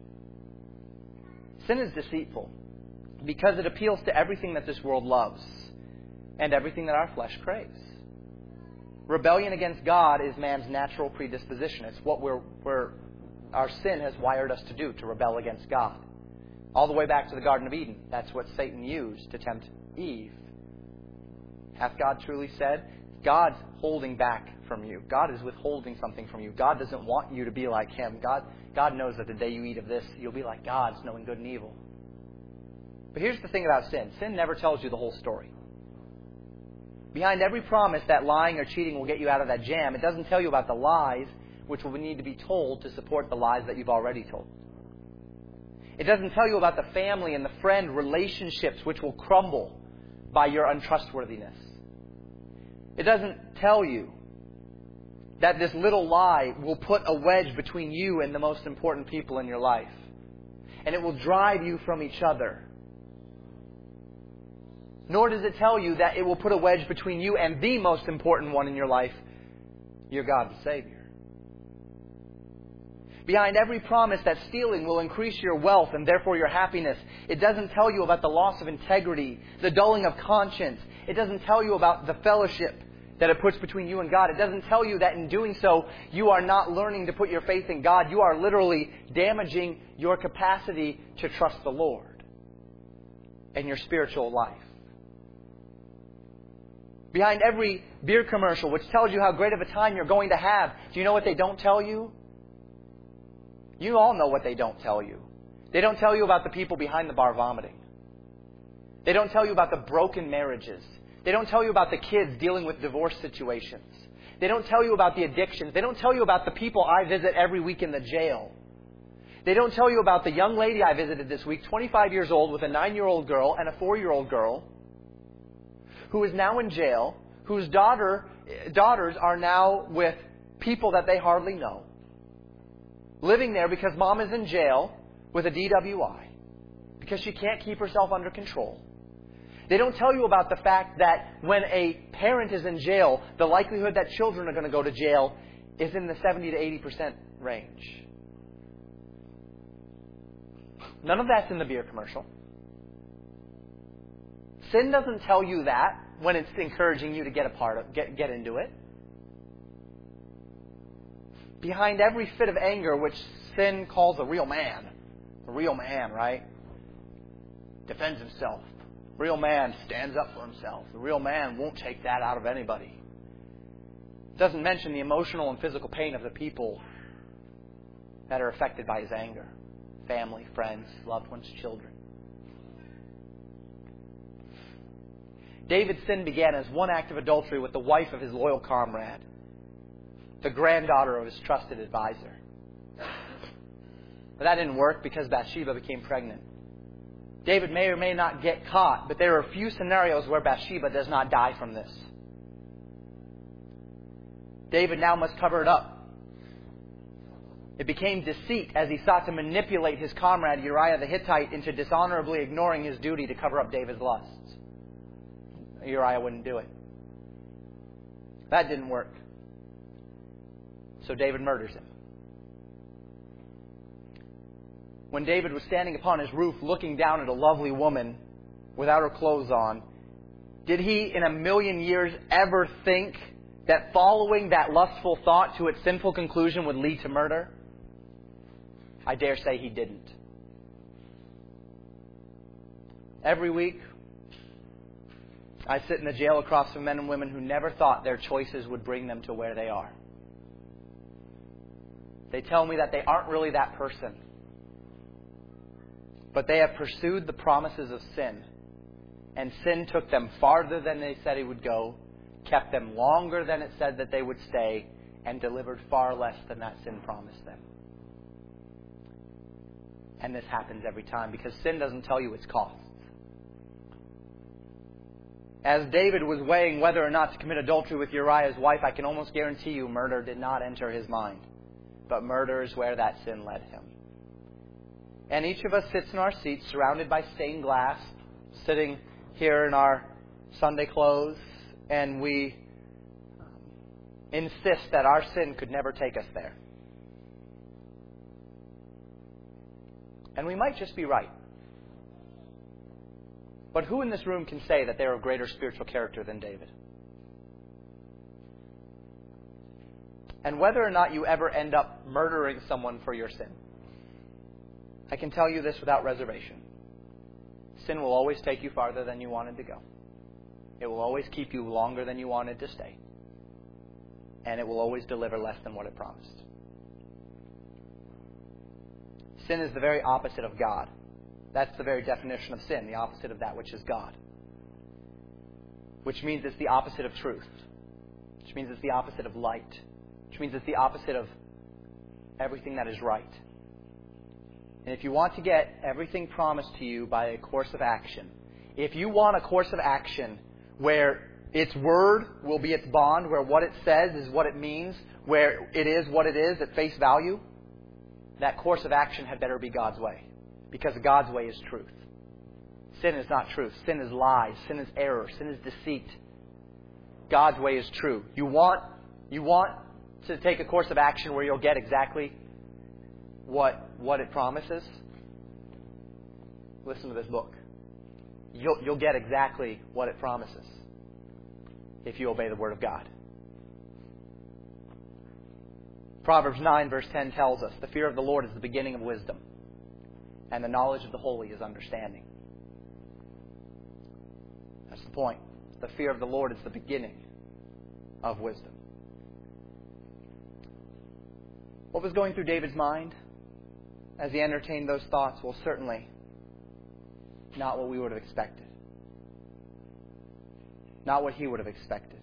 Sin is deceitful because it appeals to everything that this world loves and everything that our flesh craves. Rebellion against God is man's natural predisposition. It's what our sin has wired us to do, to rebel against God. All the way back to the Garden of Eden. That's what Satan used to tempt Eve. Hath God truly said? God's holding back from you. God is withholding something from you. God doesn't want you to be like Him. God knows that the day you eat of this, you'll be like God, knowing good and evil. But here's the thing about sin. Sin never tells you the whole story. Behind every promise that lying or cheating will get you out of that jam, it doesn't tell you about the lies which will need to be told to support the lies that you've already told. It doesn't tell you about the family and the friend relationships which will crumble by your untrustworthiness. It doesn't tell you that this little lie will put a wedge between you and the most important people in your life. And it will drive you from each other. Nor does it tell you that it will put a wedge between you and the most important one in your life, your God the Savior. Behind every promise that stealing will increase your wealth and therefore your happiness, it doesn't tell you about the loss of integrity, the dulling of conscience. It doesn't tell you about the fellowship that it puts between you and God. It doesn't tell you that in doing so, you are not learning to put your faith in God. You are literally damaging your capacity to trust the Lord and your spiritual life. Behind every beer commercial which tells you how great of a time you're going to have, do you know what they don't tell you? You all know what they don't tell you. They don't tell you about the people behind the bar vomiting. They don't tell you about the broken marriages. They don't tell you about the kids dealing with divorce situations. They don't tell you about the addictions. They don't tell you about the people I visit every week in the jail. They don't tell you about the young lady I visited this week, 25 years old, with a 9-year-old girl and a 4-year-old girl, who is now in jail, whose daughters are now with people that they hardly know, living there because mom is in jail with a DWI, because she can't keep herself under control. They don't tell you about the fact that when a parent is in jail, the likelihood that children are going to go to jail is in the 70 to 80% range. None of that's in the beer commercial. Sin doesn't tell you that when it's encouraging you to get into it. Behind every fit of anger, which sin calls a real man, right? Defends himself. Real man stands up for himself. The real man won't take that out of anybody. It doesn't mention the emotional and physical pain of the people that are affected by his anger. Family, friends, loved ones, children. David's sin began as one act of adultery with the wife of his loyal comrade, the granddaughter of his trusted advisor. But that didn't work because Bathsheba became pregnant. David may or may not get caught, but there are a few scenarios where Bathsheba does not die from this. David now must cover it up. It became deceit as he sought to manipulate his comrade Uriah the Hittite into dishonorably ignoring his duty to cover up David's lusts. Uriah wouldn't do it. That didn't work. So David murders him. When David was standing upon his roof looking down at a lovely woman without her clothes on, did he in a million years ever think that following that lustful thought to its sinful conclusion would lead to murder? I dare say he didn't. Every week, I sit in the jail across from men and women who never thought their choices would bring them to where they are. They tell me that they aren't really that person, but they have pursued the promises of sin, and sin took them farther than they said it would go, kept them longer than it said that they would stay, and delivered far less than that sin promised them. And this happens every time because sin doesn't tell you its costs. As David was weighing whether or not to commit adultery with Uriah's wife, I can almost guarantee you murder did not enter his mind. But murder is where that sin led him. And each of us sits in our seats surrounded by stained glass, sitting here in our Sunday clothes, and we insist that our sin could never take us there. And we might just be right. But who in this room can say that they're of greater spiritual character than David? And whether or not you ever end up murdering someone for your sin, I can tell you this without reservation. Sin will always take you farther than you wanted to go. It will always keep you longer than you wanted to stay. And it will always deliver less than what it promised. Sin is the very opposite of God. That's the very definition of sin, the opposite of that which is God. Which means it's the opposite of truth. Which means it's the opposite of light. Which means it's the opposite of everything that is right. And if you want to get everything promised to you by a course of action, if you want a course of action where its word will be its bond, where what it says is what it means, where it is what it is at face value, that course of action had better be God's way. Because God's way is truth. Sin is not truth. Sin is lies. Sin is error. Sin is deceit. God's way is true. You want to take a course of action where you'll get exactly what it promises? Listen to this book. You'll get exactly what it promises if you obey the Word of God. Proverbs 9 verse 10 tells us, the fear of the Lord is the beginning of wisdom, and the knowledge of the holy is understanding. That's the point. The fear of the Lord is the beginning of wisdom. What was going through David's mind as he entertained those thoughts? Well, certainly not what we would have expected. Not what he would have expected.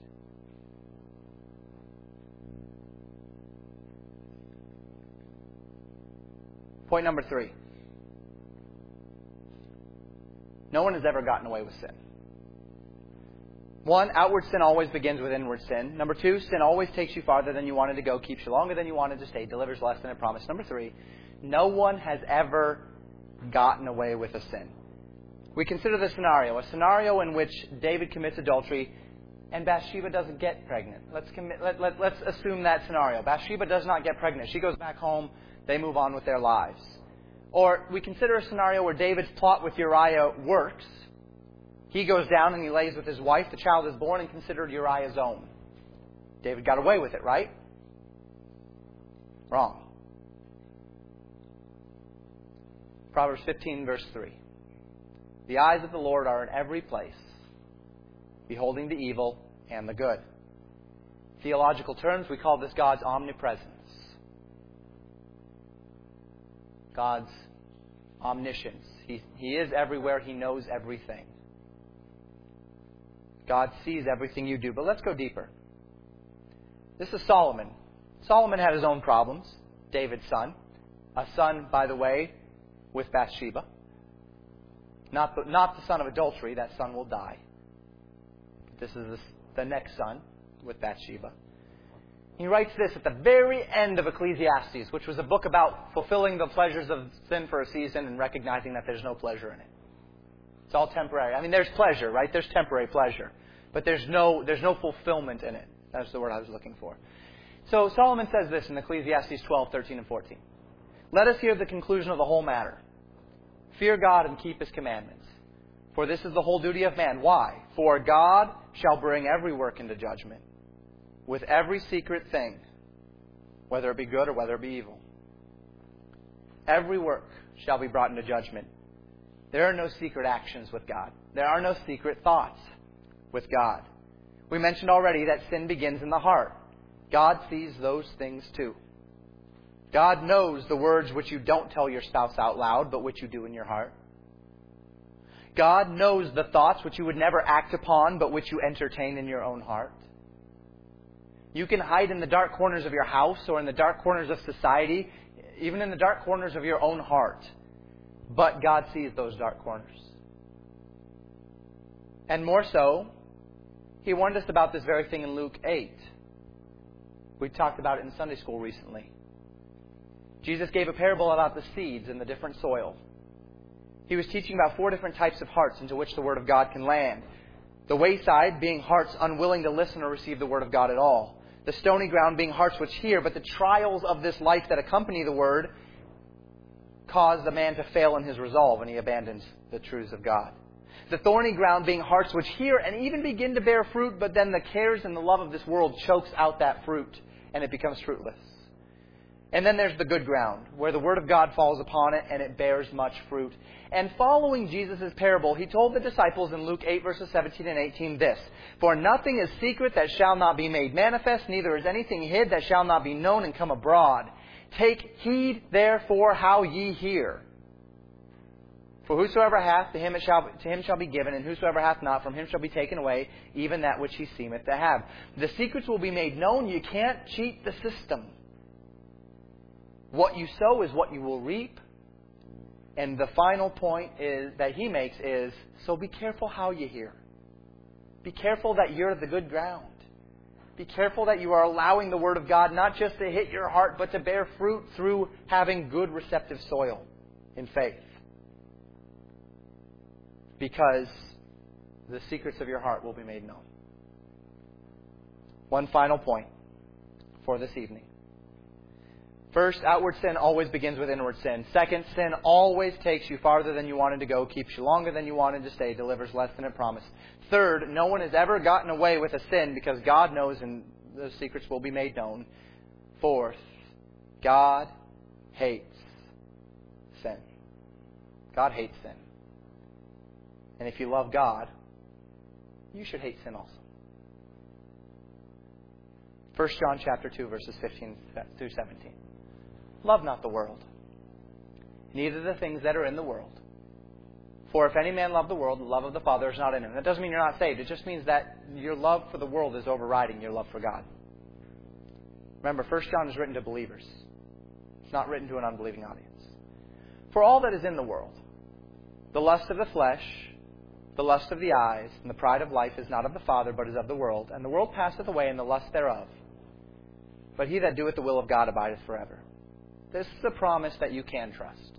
Point number 3. No one has ever gotten away with sin. 1, outward sin always begins with inward sin. Number 2, sin always takes you farther than you wanted to go, keeps you longer than you wanted to stay, delivers less than it promised. Number 3, no one has ever gotten away with a sin. We consider this scenario, a scenario in which David commits adultery and Bathsheba doesn't get pregnant. Let's assume that scenario. Bathsheba does not get pregnant. She goes back home. They move on with their lives. Or we consider a scenario where David's plot with Uriah works. He goes down and he lays with his wife. The child is born and considered Uriah's own. David got away with it, right? Wrong. Proverbs 15, verse 3. The eyes of the Lord are in every place, beholding the evil and the good. Theological terms, we call this God's omnipresence. God's omniscience. He is everywhere. He knows everything. God sees everything you do. But let's go deeper. This is Solomon. Solomon had his own problems. David's son. A son, by the way, with Bathsheba. Not the son of adultery. That son will die. This is the next son with Bathsheba. He writes this at the very end of Ecclesiastes, which was a book about fulfilling the pleasures of sin for a season and recognizing that there's no pleasure in it. It's all temporary. I mean, there's pleasure, right? There's temporary pleasure. But there's no fulfillment in it. That's the word I was looking for. So Solomon says this in Ecclesiastes 12, 13, and 14. Let us hear the conclusion of the whole matter. Fear God and keep His commandments. For this is the whole duty of man. Why? For God shall bring every work into judgment, with every secret thing, whether it be good or whether it be evil. Every work shall be brought into judgment. There are no secret actions with God. There are no secret thoughts with God. We mentioned already that sin begins in the heart. God sees those things too. God knows the words which you don't tell your spouse out loud, but which you do in your heart. God knows the thoughts which you would never act upon, but which you entertain in your own heart. You can hide in the dark corners of your house or in the dark corners of society, even in the dark corners of your own heart. But God sees those dark corners. And more so, He warned us about this very thing in Luke 8. We talked about it in Sunday school recently. Jesus gave a parable about the seeds in the different soil. He was teaching about 4 different types of hearts into which the Word of God can land. The wayside being hearts unwilling to listen or receive the Word of God at all. The stony ground being hearts which hear, but the trials of this life that accompany the Word cause the man to fail in his resolve and he abandons the truths of God. The thorny ground being hearts which hear and even begin to bear fruit, but then the cares and the love of this world chokes out that fruit and it becomes fruitless. And then there's the good ground, where the Word of God falls upon it and it bears much fruit. And following Jesus' parable, He told the disciples in Luke 8 verses 17 and 18 this: For nothing is secret that shall not be made manifest, neither is anything hid that shall not be known and come abroad. Take heed therefore how ye hear. For whosoever hath, to him shall be given, and whosoever hath not, from him shall be taken away, even that which he seemeth to have. The secrets will be made known. You can't cheat the system. What you sow is what you will reap. And the final point that he makes is, so be careful how you hear. Be careful that you're the good ground. Be careful that you are allowing the Word of God not just to hit your heart, but to bear fruit through having good receptive soil in faith. Because the secrets of your heart will be made known. One final point for this evening. First, outward sin always begins with inward sin. Second, sin always takes you farther than you wanted to go, keeps you longer than you wanted to stay, delivers less than it promised. Third, no one has ever gotten away with a sin because God knows and the secrets will be made known. Fourth, God hates sin. God hates sin. And if you love God, you should hate sin also. 1 John chapter 2, verses 15 through 17. Love not the world, neither the things that are in the world. For if any man love the world, the love of the Father is not in him. That doesn't mean you're not saved. It just means that your love for the world is overriding your love for God. Remember, 1 John is written to believers. It's not written to an unbelieving audience. For all that is in the world, the lust of the flesh, the lust of the eyes, and the pride of life is not of the Father, but is of the world. And the world passeth away, and the lust thereof. But he that doeth the will of God abideth forever. This is a promise that you can trust.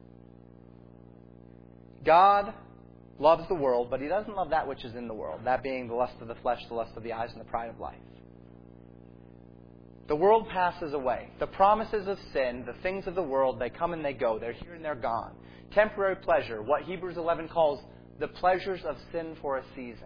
God loves the world, but He doesn't love that which is in the world. That being the lust of the flesh, the lust of the eyes, and the pride of life. The world passes away. The promises of sin, the things of the world, they come and they go. They're here and they're gone. Temporary pleasure, what Hebrews 11 calls the pleasures of sin for a season.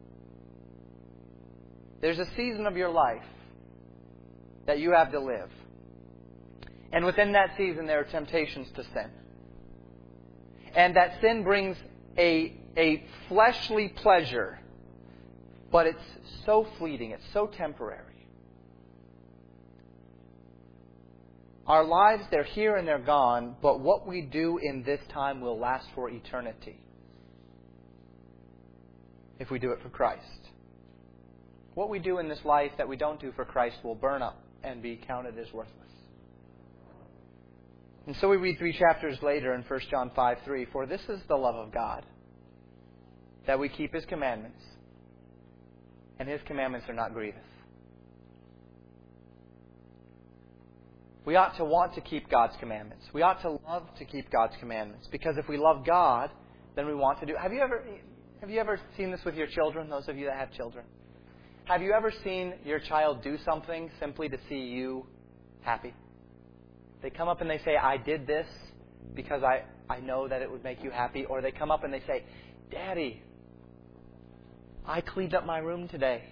There's a season of your life that you have to live. And within that season, there are temptations to sin. And that sin brings a fleshly pleasure, but it's so fleeting, it's so temporary. Our lives, they're here and they're gone, but what we do in this time will last for eternity. If we do it for Christ. What we do in this life that we don't do for Christ will burn up and be counted as worthless. And so we read 3 chapters later in 1 John 5:3, For this is the love of God, that we keep His commandments, and His commandments are not grievous. We ought to want to keep God's commandments. We ought to love to keep God's commandments, because if we love God, then we want to do. Have you ever seen this with your children, those of you that have children? Have you ever seen your child do something simply to see you happy? They come up and they say, I did this because I know that it would make you happy. Or they come up and they say, Daddy, I cleaned up my room today.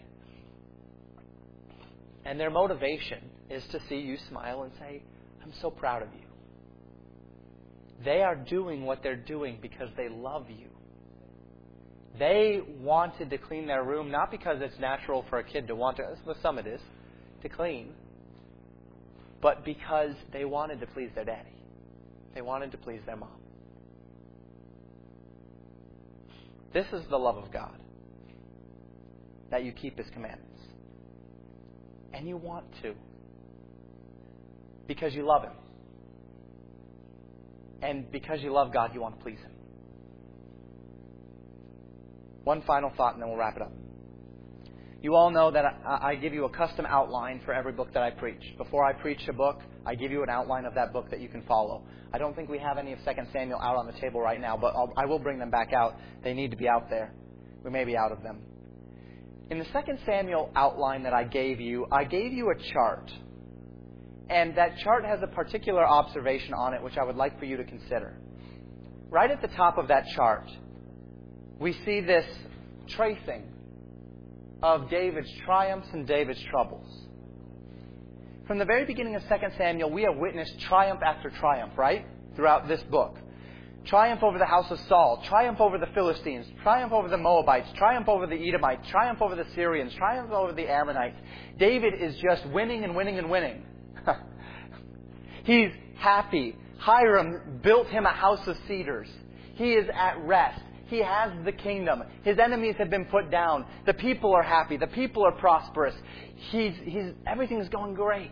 And their motivation is to see you smile and say, I'm so proud of you. They are doing what they're doing because they love you. They wanted to clean their room not because it's natural for a kid to want to, well, some it is, to clean, but because they wanted to please their daddy. They wanted to please their mom. This is the love of God, that you keep His commandments. And you want to, because you love Him. And because you love God, you want to please Him. One final thought, and then we'll wrap it up. You all know that I give you a custom outline for every book that I preach. Before I preach a book, I give you an outline of that book that you can follow. I don't think we have any of 2 Samuel out on the table right now, but I will bring them back out. They need to be out there. We may be out of them. In the 2 Samuel outline that I gave you a chart. And that chart has a particular observation on it, which I would like for you to consider. Right at the top of that chart, we see this tracing of David's triumphs and David's troubles. From the very beginning of 2 Samuel, we have witnessed triumph after triumph, right? Throughout this book. Triumph over the house of Saul, triumph over the Philistines, triumph over the Moabites, triumph over the Edomites, triumph over the Syrians, triumph over the Ammonites. David is just winning and winning and winning. He's happy. Hiram built him a house of cedars. He is at rest. He has the kingdom. His enemies have been put down. The people are happy. The people are prosperous. Everything's going great.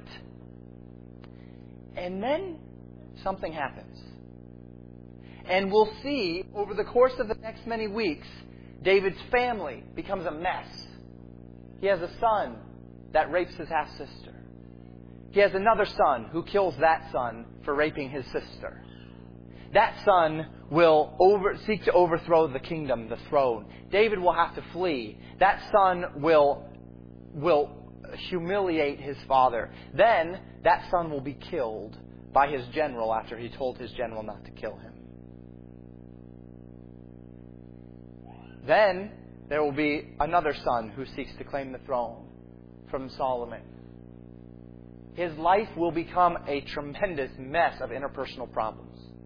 And then something happens. And we'll see over the course of the next many weeks, David's family becomes a mess. He has a son that rapes his half-sister. He has another son who kills that son for raping his sister. That son will seek to overthrow the kingdom, the throne. David will have to flee. That son will humiliate his father. Then that son will be killed by his general after he told his general not to kill him. Then there will be another son who seeks to claim the throne from Solomon. His life will become a tremendous mess of interpersonal problems.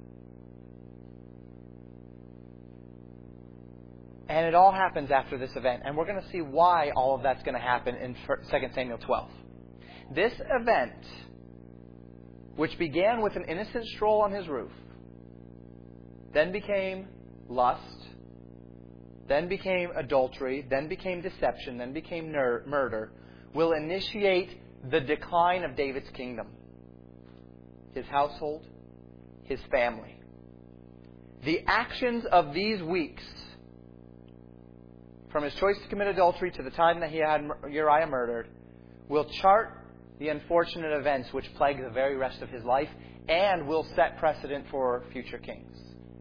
And it all happens after this event. And we're going to see why all of that's going to happen in 2 Samuel 12. This event, which began with an innocent stroll on his roof, then became lust, then became adultery, then became deception, then became murder, will initiate the decline of David's kingdom, his household, his family. The actions of these weeks, from his choice to commit adultery to the time that he had Uriah murdered, will chart the unfortunate events which plague the very rest of his life and will set precedent for future kings.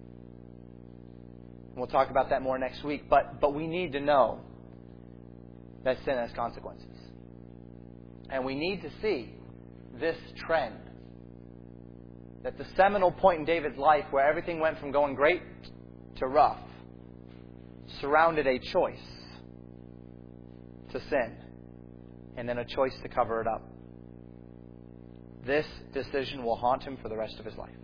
We'll talk about that more next week, but we need to know that sin has consequences. And we need to see this trend. That the seminal point in David's life where everything went from going great to rough surrounded a choice to sin and then a choice to cover it up. This decision will haunt him for the rest of his life.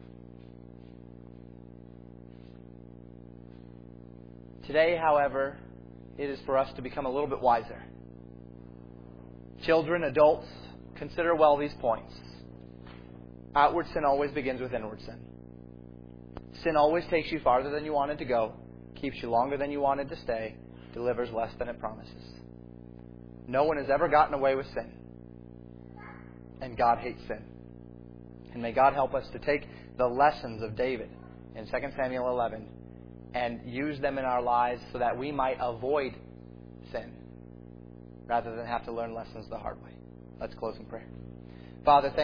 Today, however, it is for us to become a little bit wiser. Children, adults, consider well these points. Outward sin always begins with inward sin. Sin always takes you farther than you wanted to go, keeps you longer than you wanted to stay, delivers less than it promises. No one has ever gotten away with sin. And God hates sin. And may God help us to take the lessons of David in 2 Samuel 11 and use them in our lives so that we might avoid sin rather than have to learn lessons the hard way. Let's close in prayer. Father, thank